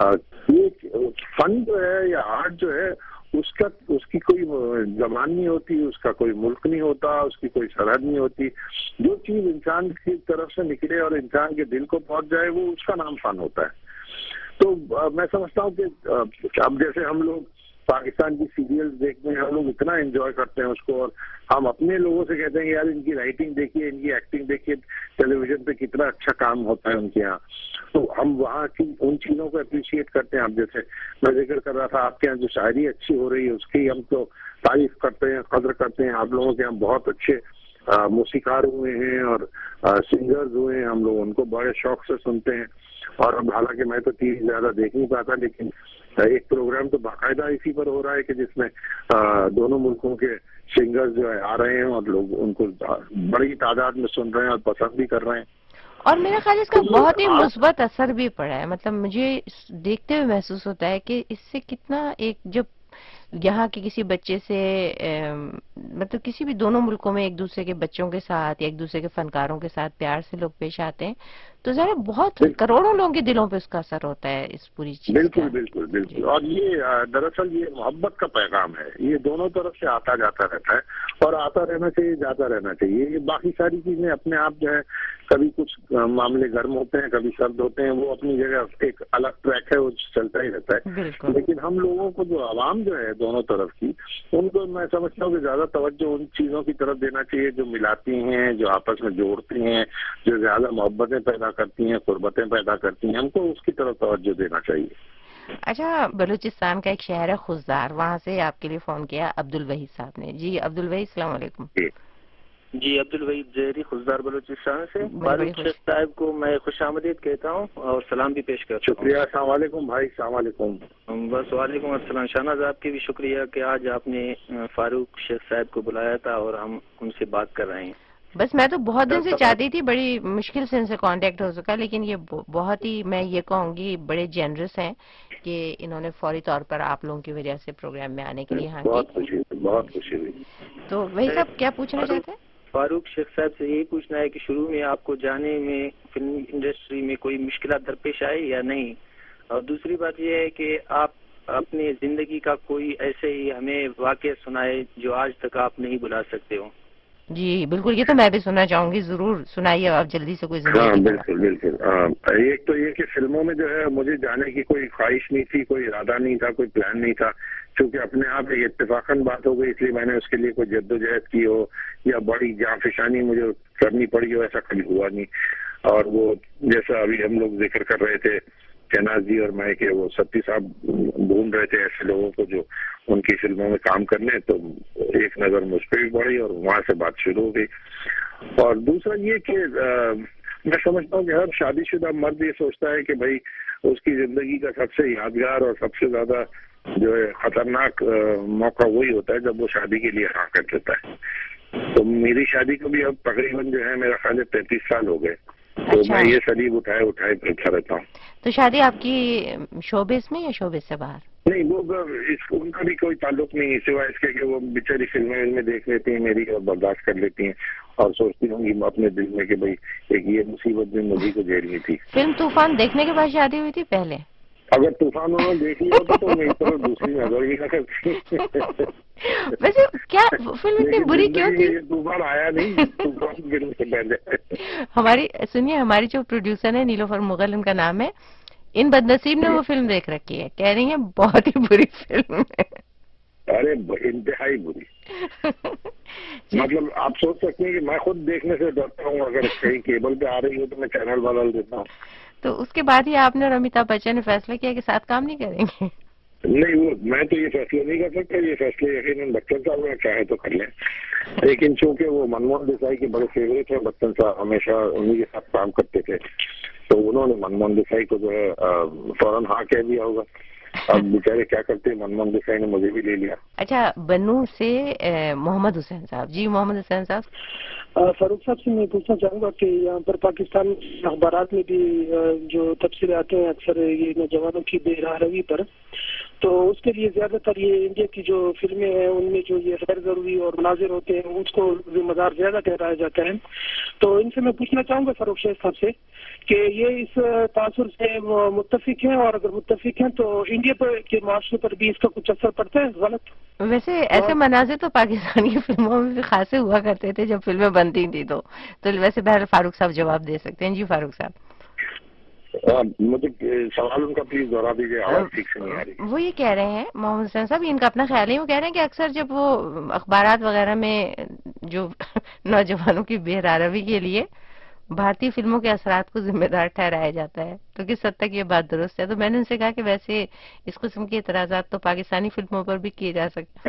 فن جو ہے یا آرٹ جو ہے اس کا اس کی کوئی زبان نہیں ہوتی، اس کا کوئی ملک نہیں ہوتا، اس کی کوئی سرحد نہیں ہوتی. جو چیز انسان کی طرف سے نکلے اور انسان کے دل کو پہنچ جائے وہ اس کا نام فن ہوتا ہے. تو میں سمجھتا ہوں کہ اب جیسے ہم لوگ پاکستان کی سیریلز دیکھتے ہیں، ہم لوگ اتنا انجوائے کرتے ہیں اس کو، اور ہم اپنے لوگوں سے کہتے ہیں کہ یار ان کی رائٹنگ دیکھیے، ان کی ایکٹنگ دیکھیے، ٹیلی ویژن پہ کتنا اچھا کام ہوتا ہے ان کے یہاں. تو ہم وہاں کی ان چیزوں کو اپریشیٹ کرتے ہیں. اب جیسے میں ذکر کر رہا تھا آپ کے یہاں جو شاعری اچھی ہو رہی ہے اس کی ہم تو تعریف کرتے ہیں، قدر کرتے ہیں. آپ لوگوں کے یہاں بہت اچھے موسیقار ہوئے ہیں اور سنگرز ہوئے ہیں، ہم لوگ ان کو بڑے شوق سے سنتے ہیں. اور اب حالانکہ میں تو ٹی وی زیادہ دیکھ نہیں پاتا، لیکن ایک پروگرام تو باقاعدہ اسی پر ہو رہا ہے کہ جس میں دونوں ملکوں کے سنگرز جو ہے آ رہے ہیں اور لوگ ان کو بڑی تعداد میں سن رہے ہیں اور پسند بھی کر رہے ہیں. اور میرا خیال اس کا بہت ہی مثبت اثر بھی پڑا ہے. مطلب مجھے دیکھتے ہوئے محسوس ہوتا ہے کہ اس سے کتنا ایک جب یہاں کے کسی بچے سے مطلب کسی بھی دونوں ملکوں میں ایک دوسرے کے بچوں کے ساتھ یا ایک دوسرے کے فنکاروں کے ساتھ پیار سے لوگ پیش آتے ہیں تو ذرا بہت کروڑوں لوگوں کے دلوں پہ اس کا اثر ہوتا ہے اس پوری چیز. بالکل بالکل بالکل. اور یہ دراصل یہ محبت کا پیغام ہے، یہ دونوں طرف سے آتا جاتا رہتا ہے اور آتا رہنا چاہیے، جاتا رہنا چاہیے. یہ باقی ساری چیزیں اپنے آپ جو ہے کبھی کچھ معاملے گرم ہوتے ہیں، کبھی سرد ہوتے ہیں، وہ اپنی جگہ ایک الگ ٹریک ہے، وہ چلتا ہی رہتا ہے. لیکن ہم لوگوں کو جو عوام جو ہے دونوں طرف کی، ان کو میں سمجھتا ہوں کہ زیادہ توجہ ان چیزوں کی طرف دینا چاہیے جو ملاتی ہیں، جو آپس میں جوڑتی ہیں، جو زیادہ محبتیں پیدا کرتی ہیں، قربتیں پیدا کرتی ہیں. ہم کو اس کی طرف توجہ دینا چاہیے. اچھا، بلوچستان کا ایک شہر ہے خزدار، وہاں سے آپ کے لیے فون کیا عبد الوحید صاحب نے. جی عبد الوحید السلام علیکم. جی عبد الوحید زہری خزدار بلوچستان سے. فاروق شیخ صاحب کو میں خوش آمدید کہتا ہوں اور سلام بھی پیش کرتا ہوں. شکریہ. السلام علیکم بھائی. السلام علیکم. بس وعلیکم السلام. شاہناز آپ کی بھی شکریہ کہ آج آپ نے فاروق شیخ صاحب کو بلایا تھا اور ہم ان سے بات کر رہے ہیں. بس میں تو بہت دن سے چاہتی تھی، بڑی مشکل سے ان سے کانٹیکٹ ہو سکا، لیکن یہ بہت ہی میں یہ کہوں گی بڑے جنرس ہیں کہ انہوں نے فوری طور پر آپ لوگوں کی وجہ سے پروگرام میں آنے کے لیے ہاں بہت خوشی بہت خوشی ہوئی. تو وہی صاحب کیا پوچھنا چاہتے ہیں؟ فاروق شیخ صاحب سے یہی پوچھنا ہے کہ شروع میں آپ کو جانے میں فلم انڈسٹری میں کوئی مشکلات درپیش آئی یا نہیں، اور دوسری بات یہ ہے کہ آپ اپنی زندگی کا کوئی ایسے ہی ہمیں واقعہ سنائے جو آج تک آپ نہیں بلا سکتے ہو. جی بالکل، یہ تو میں بھی سننا چاہوں گی. ضرور سنائیے آپ جلدی سے کوئی زندگی. ہاں بالکل بالکل. ایک تو یہ کہ فلموں میں جو ہے مجھے جانے کی کوئی خواہش نہیں تھی، کوئی ارادہ نہیں تھا، کوئی پلان نہیں تھا، چونکہ اپنے آپ ایک اتفاقاً بات ہو گئی، اس لیے میں نے اس کے لیے کوئی جدوجہد کی ہو یا بڑی جاں فشانی مجھے کرنی پڑی ہو، ایسا کبھی ہوا نہیں. اور وہ جیسا ابھی ہم لوگ ذکر کر رہے تھے شہناز جی اور میں کہ وہ ستی صاحب ڈھونڈ رہے تھے ایسے لوگوں کو جو ان کی فلموں میں کام کر لیں، تو ایک نظر مجھ پہ بھی پڑی اور وہاں سے بات شروع ہو گئی. اور دوسرا یہ کہ میں سمجھتا ہوں کہ ہر شادی شدہ مرد یہ سوچتا ہے کہ بھائی اس کی زندگی کا سب سے یادگار اور سب سے زیادہ جو ہے خطرناک موقع وہی ہوتا ہے جب وہ شادی کے لیے ہاں کر دیتا ہے. تو میری شادی کو بھی اب تقریباً جو ہے میرا خیال ہے پینتیس سال ہو گئے، تو میں یہ سلیب اٹھائے اٹھائے پھرتا رہتا ہوں. تو شادی آپ کی شوبز میں یا شوبز سے باہر؟ نہیں، وہ اس ان کا بھی کوئی تعلق نہیں ہے سوائے اس کے کہ وہ بیچاری فلمیں میں دیکھ لیتی ہیں میری اور برداشت کر لیتی ہیں اور سوچتی ہوں گی اپنے دل میں کہ بھائی ایک یہ مصیبت بھی مجھے کو جھیلنی تھی. فلم طوفان دیکھنے کے بعد شادی ہوئی تھی پہلے؟ اگر طوفان انہوں نے دیکھ لیا ہوتا تو میں اس طرح دوسری نظر بھی نہ کرتی. ویسے کیا فلم اتنی بری کیوں تھی؟ طوفان آیا نہیں, طوفان فلم سے پہلے. ہماری سنیے, ہماری جو پروڈیوسر ہے نیلوفر مغل ان کا نام ہے, ان بدنصیب نے وہ فلم دیکھ رکھی ہے, کہہ رہی ہیں بہت ہی بری فلم ہے. ارے انتہائی بری. مطلب آپ سوچ سکتے ہیں کہ میں خود دیکھنے سے ڈرتا ہوں, اگر کہیں کیبل پہ آ رہی ہو تو میں چینل بدل دیتا ہوں. تو اس کے بعد ہی آپ نے اور امیتابھ بچن نے فیصلہ کیا کہ ساتھ کام نہیں کریں گے؟ نہیں, وہ میں تو یہ فیصلہ نہیں کر سکتا, یہ فیصلے یقیناً بچن صاحب نے چاہے تو کر لیں, لیکن چونکہ وہ منموہن دیسائی کے بڑے فیوریٹ ہیں, بچن صاحب ہمیشہ انہیں کے ساتھ کام کرتے تھے, تو انہوں نے منموہن دیسائی کو جو ہے فوراً ہاں کہہ دیا ہوگا. اب بیچارے کیا کرتے ہیں, منموہن دیسائی نے مجھے بھی لے لیا. اچھا, بنو سے محمد حسین صاحب. جی محمد حسین صاحب. فاروق صاحب سے میں پوچھنا چاہوں گا کہ یہاں پر پاکستان اخبارات میں بھی جو تبصرے آتے ہیں اکثر یہ نوجوانوں کی بے راہ روی پر, تو اس کے لیے زیادہ تر یہ انڈیا کی جو فلمیں ہیں ان میں جو یہ غیر ضروری اور مناظر ہوتے ہیں اس کو ذمہ دار زیادہ ٹھہرایا جاتا ہے. تو ان سے میں پوچھنا چاہوں گا فاروق شیخ صاحب سے کہ یہ اس تاثر سے متفق ہیں, اور اگر متفق ہیں تو انڈیا پر کے معاشرے پر بھی اس کا کچھ اثر پڑتا ہے غلط؟ ویسے ایسے مناظر تو پاکستانی فلموں میں بھی خاصے ہوا کرتے تھے جب فلمیں بنتی تھی, تو تو ویسے بہر فاروق صاحب جواب دے سکتے ہیں. جی فاروق صاحب. مجھے سوال ان کا پلیز دوہرا دیجیے, آواز ٹھیک سے نہیں آ رہی. وہ یہ کہہ رہے ہیں محمد حسین صاحب, ان کا اپنا خیال ہے, وہ کہہ رہے ہیں کہ اکثر جب وہ اخبارات وغیرہ میں جو نوجوانوں کی بے راہ روی کے لیے بھارتی فلموں کے اثرات کو ذمہ دار ٹھہرایا جاتا ہے, تو کس حد تک یہ بات درست ہے؟ تو میں نے ان سے کہا کہ ویسے اس قسم کے اعتراضات تو پاکستانی فلموں پر بھی کیے جا سکتے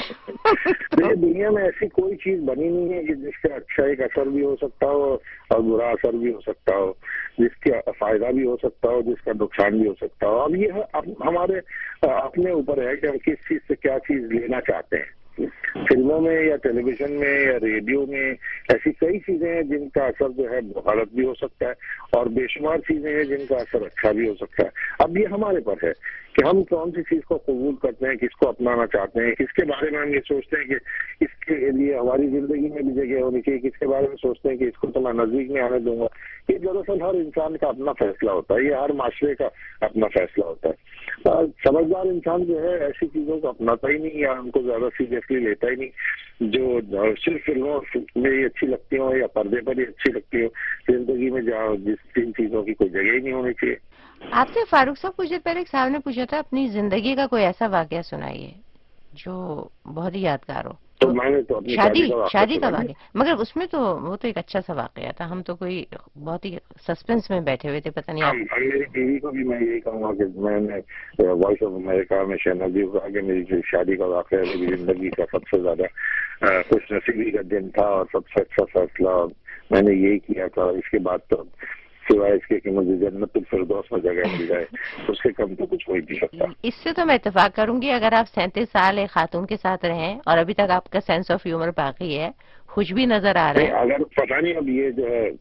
ہیں. دنیا میں ایسی کوئی چیز بنی نہیں ہے کہ جس کا اچھا ایک اثر بھی ہو سکتا ہو اور برا اثر بھی ہو سکتا ہو, جس کا فائدہ بھی ہو سکتا ہو, جس کا نقصان بھی ہو سکتا ہو. اب یہ ہمارے اپنے اوپر ہے کہ ہم کس چیز سے کیا چیز لینا چاہتے ہیں. فلموں میں یا ٹیلی ویژن میں یا ریڈیو میں ایسی کئی چیزیں ہیں جن کا اثر جو ہے غلط بھی ہو سکتا ہے, اور بے شمار چیزیں ہیں جن کا اثر اچھا بھی ہو سکتا ہے. اب یہ ہمارے پر ہے کہ ہم کون سی چیز کو قبول کرتے ہیں, کس کو اپنانا چاہتے ہیں, کس کے بارے میں ہم یہ سوچتے ہیں کہ اس کے لیے ہماری زندگی میں بھی جگہ ہونی چاہیے, کس کے بارے میں سوچتے ہیں کہ اس کو تو میں نزدیک میں آنے دوں گا. یہ دراصل ہر انسان کا اپنا فیصلہ ہوتا ہے, یہ ہر معاشرے کا اپنا فیصلہ ہوتا ہے. سمجھدار انسان جو ہے ایسی چیزوں کو اپناتا ہی نہیں یا ان کو زیادہ سیریسلی لیتا ہی نہیں, جو صرف فلموں میں ہی اچھی لگتی ہوں یا پردے پر ہی اچھی لگتی ہوں, زندگی میں جہاں جس تین چیزوں کی کوئی جگہ ہی نہیں ہونی چاہیے. آپ سے فاروق صاحب کچھ دیر پہلے ایک صاحب نے پوچھا تھا اپنی زندگی کا کوئی ایسا واقعہ سنائیے جو بہت ہی یادگار ہو. تو میں نے تو اپنی شادی شادی کا واقعہ, مگر اس میں تو وہ تو ایک اچھا سا واقعہ تھا, ہم تو کوئی بہت ہی سسپینس میں بیٹھے ہوئے تھے, پتہ نہیں آپ. میری بیوی کو بھی میں یہی کہوں گا کہ میں نے وائس آف امریکہ میں شہنازی کو کہا کہ میری جو شادی کا واقعہ ہے میری زندگی کا سب سے زیادہ خوش نصیبی کا دن تھا اور سب سے اچھا فیصلہ میں نے یہی کیا تھا. اس کے بعد تو سوائے اس کے کہ مجھے جنت الفردوس میں جگہ مل جائے اس سے کم تو کچھ ہو ہی نہیں سکتا. اس سے تو میں اتفاق کروں گی, اگر آپ سینتیس سال ایک خاتون کے ساتھ رہیں اور ابھی تک آپ کا سینس آف ہیومر باقی ہے, خوش بھی نظر آ رہے ہیں. اگر پتہ نہیں اب یہ جو ہے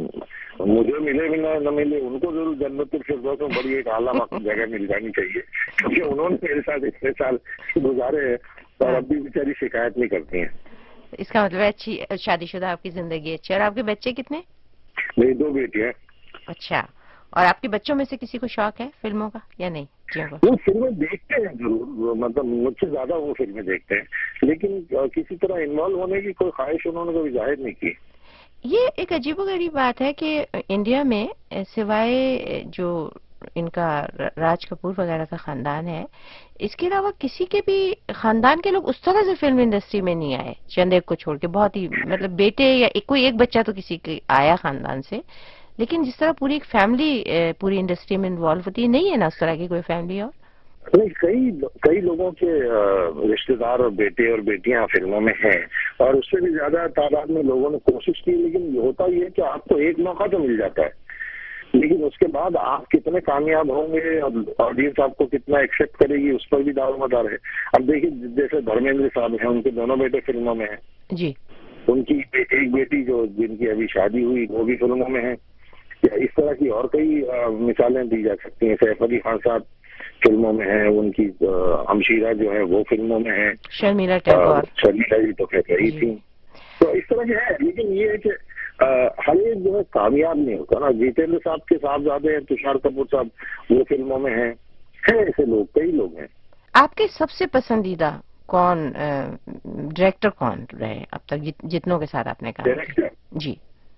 مجھے ملے بھی نہ ملے, ان کو ضرور جنت الفردوس میں بڑی ایک اعلیٰ جگہ مل جانی چاہیے, کیونکہ انہوں نے میرے ساتھ اتنے سال گزارے ہیں اور اب بھی بیچاری شکایت نہیں کرتی ہیں. اس کا مطلب ہے اچھی شادی شدہ آپ کی زندگی اچھی. اور آپ کے بچے کتنے؟ میری دو بیٹیاں. اچھا, اور آپ کے بچوں میں سے کسی کو شوق ہے فلموں کا یا نہیں؟ جی وہ فلمیں دیکھتے ہیں ضرور, مطلب مجھ سے زیادہ وہ فلمیں دیکھتے ہیں, لیکن کسی طرح انوالو ہونے کی کوئی خواہش انہوں نے کبھی ظاہر نہیں کی. یہ ایک عجیب و غریب بات ہے کہ انڈیا میں سوائے جو ان کا راج کپور وغیرہ کا خاندان ہے, اس کے علاوہ کسی کے بھی خاندان کے لوگ اس طرح سے فلم انڈسٹری میں نہیں آئے, چند ایک کو چھوڑ کے. بہت ہی مطلب بیٹے یا کوئی ایک بچہ تو کسی کے آیا خاندان سے, لیکن جس طرح پوری ایک فیملی پوری انڈسٹری میں انوالو ہوتی ہے, نہیں ہے نا اس طرح کی کوئی فیملی. اور کئی کئی لوگوں کے رشتے دار اور بیٹے اور بیٹیاں فلموں میں ہیں, اور اس سے بھی زیادہ تعداد میں لوگوں نے کوشش کی, لیکن ہوتا یہ ہے کہ آپ کو ایک موقع تو مل جاتا ہے, لیکن اس کے بعد آپ کتنے کامیاب ہوں گے اور آڈینس آپ کو کتنا ایکسیپٹ کرے گی اس پر بھی دار مدار ہے. اب دیکھیے جیسے دھرمیندر صاحب ہیں, ان کے دونوں بیٹے فلموں میں ہیں جی, ان کی ایک بیٹی جو جن کی ابھی شادی ہوئی وہ بھی فلموں میں ہے. یا اس طرح کی اور کئی مثالیں دی جا سکتی ہیں. سیف علی خان صاحب فلموں میں ہیں, ان کی ہمشیرہ جو ہے وہ فلموں میں ہیں, شرمیلا ٹیگور. شرمیلا جی تو کہہ رہی تھی. تو اس طرح کے ہے, لیکن یہ ہے کہ ہر ایک جو ہے کامیاب نہیں ہوتا نا. جیتیندر صاحب کے صاحبزادے ہیں تشار کپور صاحب, وہ فلموں میں ہیں. हैं ऐसे लोग, कई लोग हैं। आपके सबसे पसंदीदा कौन डायरेक्टर कौन रहे अब तक जित, जितनों के साथ आपने काम किया? जी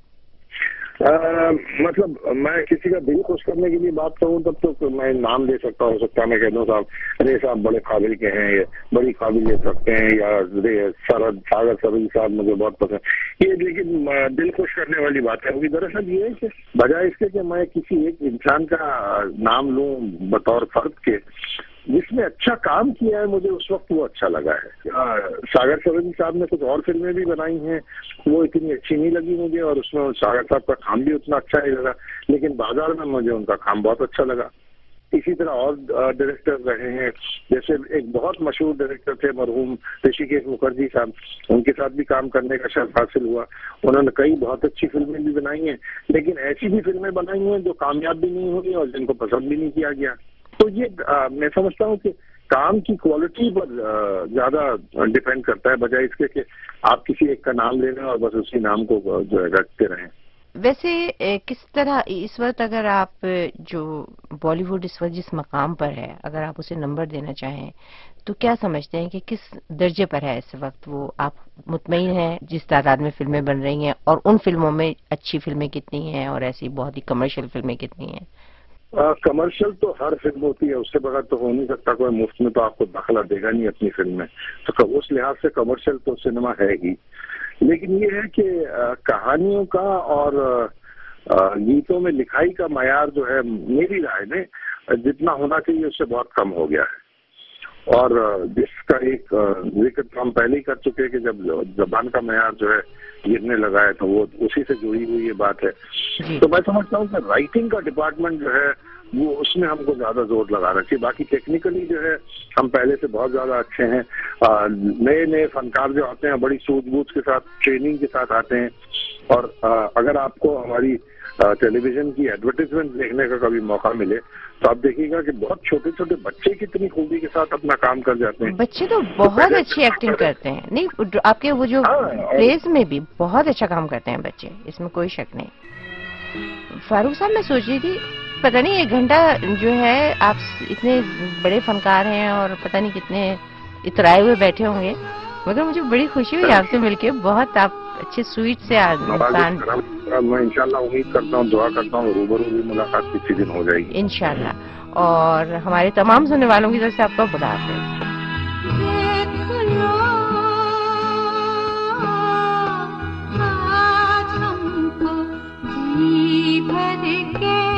आ, मतलब मैं किसी का दिल खुश करने के लिए बात करूं तब तो मैं नाम ले सकता हूं, हो सकता है मैं कह दूं साहब अरे साहब बड़े काबिल के हैं, ये बड़ी काबिलियत रखते हैं, या सरद सागर सरदी साहब मुझे बहुत पसंद, ये लेकिन दिल खुश करने वाली बात है। क्योंकि दरअसल ये है कि बजाय इसके कि मैं किसी एक इंसान का नाम लूं बतौर फर्द के जिसने अच्छा काम किया है, मुझे उस वक्त वो अच्छा लगा है। सागर सरदी साहब ने कुछ और फिल्में भी बनाई हैं, वो इतनी अच्छी नहीं लगी मुझे, और उसमें सागर साहब का काम भी उतना अच्छा नहीं लगा, लेकिन बाजार में मुझे उनका काम बहुत अच्छा लगा। इसी तरह और डायरेक्टर रहे हैं, जैसे एक बहुत मशहूर डायरेक्टर थे मरहूम ऋषिकेश मुखर्जी साहब, उनके साथ भी काम करने का शर्फ हासिल हुआ। उन्होंने कई बहुत अच्छी फिल्में भी बनाई हैं, लेकिन ऐसी भी फिल्में बनाई हैं जो कामयाब भी नहीं हुई और जिनको पसंद भी नहीं किया गया। तो ये आ, मैं समझता हूँ कि काम की क्वालिटी पर ज्यादा डिपेंड करता है, बजाय इसके कि आप किसी एक का नाम ले लें और बस उसी नाम को जो है रखते रहें। वैसे किस तरह इस वक्त अगर आप जो बॉलीवुड इस वक्त जिस मकाम पर है, अगर आप उसे नंबर देना चाहें तो क्या समझते हैं कि किस दर्जे पर है इस वक्त वो? आप मुतमईन हैं जिस तादाद में फिल्में बन रही हैं, और उन फिल्मों में अच्छी फिल्में कितनी हैं और ऐसी बहुत ही कमर्शियल फिल्में कितनी हैं? कमर्शियल तो हर फिल्म होती है, उससे बगैर तो हो नहीं सकता, कोई मुफ्त में तो आपको दाखिला देगा नहीं अपनी फिल्म में, तो उस लिहाज से कमर्शियल तो सिनेमा है ही। लेकिन ये है कि कहानियों का और गीतों में लिखाई का मयार जो है मेरी राय में जितना होना चाहिए उससे बहुत कम हो गया है, और जिसका एक जिक्र हम पहले ही कर चुके हैं कि जब जबान का मयार जो है गिरने लगा है तो वो उसी से जुड़ी हुई ये बात है। तो मैं समझता हूँ कि राइटिंग का डिपार्टमेंट जो है वो उसमें हमको ज्यादा जोर लगाना चाहिए। बाकी टेक्निकली जो है हम पहले से बहुत ज्यादा अच्छे हैं। नए नए फनकार जो आते हैं बड़ी सूझबूझ के साथ ट्रेनिंग के साथ आते हैं, और आ, अगर आपको हमारी टेलीविजन की एडवर्टाइजमेंट देखने का कभी मौका मिले तो आप देखिएगा कि बहुत छोटे छोटे बच्चे कितनी खूबी के साथ अपना काम कर जाते हैं। बच्चे तो बहुत अच्छी एक्टिंग करते हैं, नहीं आपके वो जो प्लेस में भी बहुत अच्छा काम करते हैं बच्चे, इसमें कोई शक नहीं। फारूक साहब मैं सोच रही थी पता नहीं एक घंटा जो है आप इतने बड़े फनकार हैं और पता नहीं कितने इतराए हुए बैठे होंगे, मगर मुझे बड़ी खुशी हुई आपसे मिलके। बहुत आप अच्छे स्वीट से इंसान। मैं इंशाल्लाह उम्मीद करता हूँ, दुआ करता हूँ रूबरू भी मुलाकात किसी दिन हो जाएगी इंशाल्लाह। और हमारे तमाम सुनने वालों की तरफ से आपका खुदा हाफिज़। भर के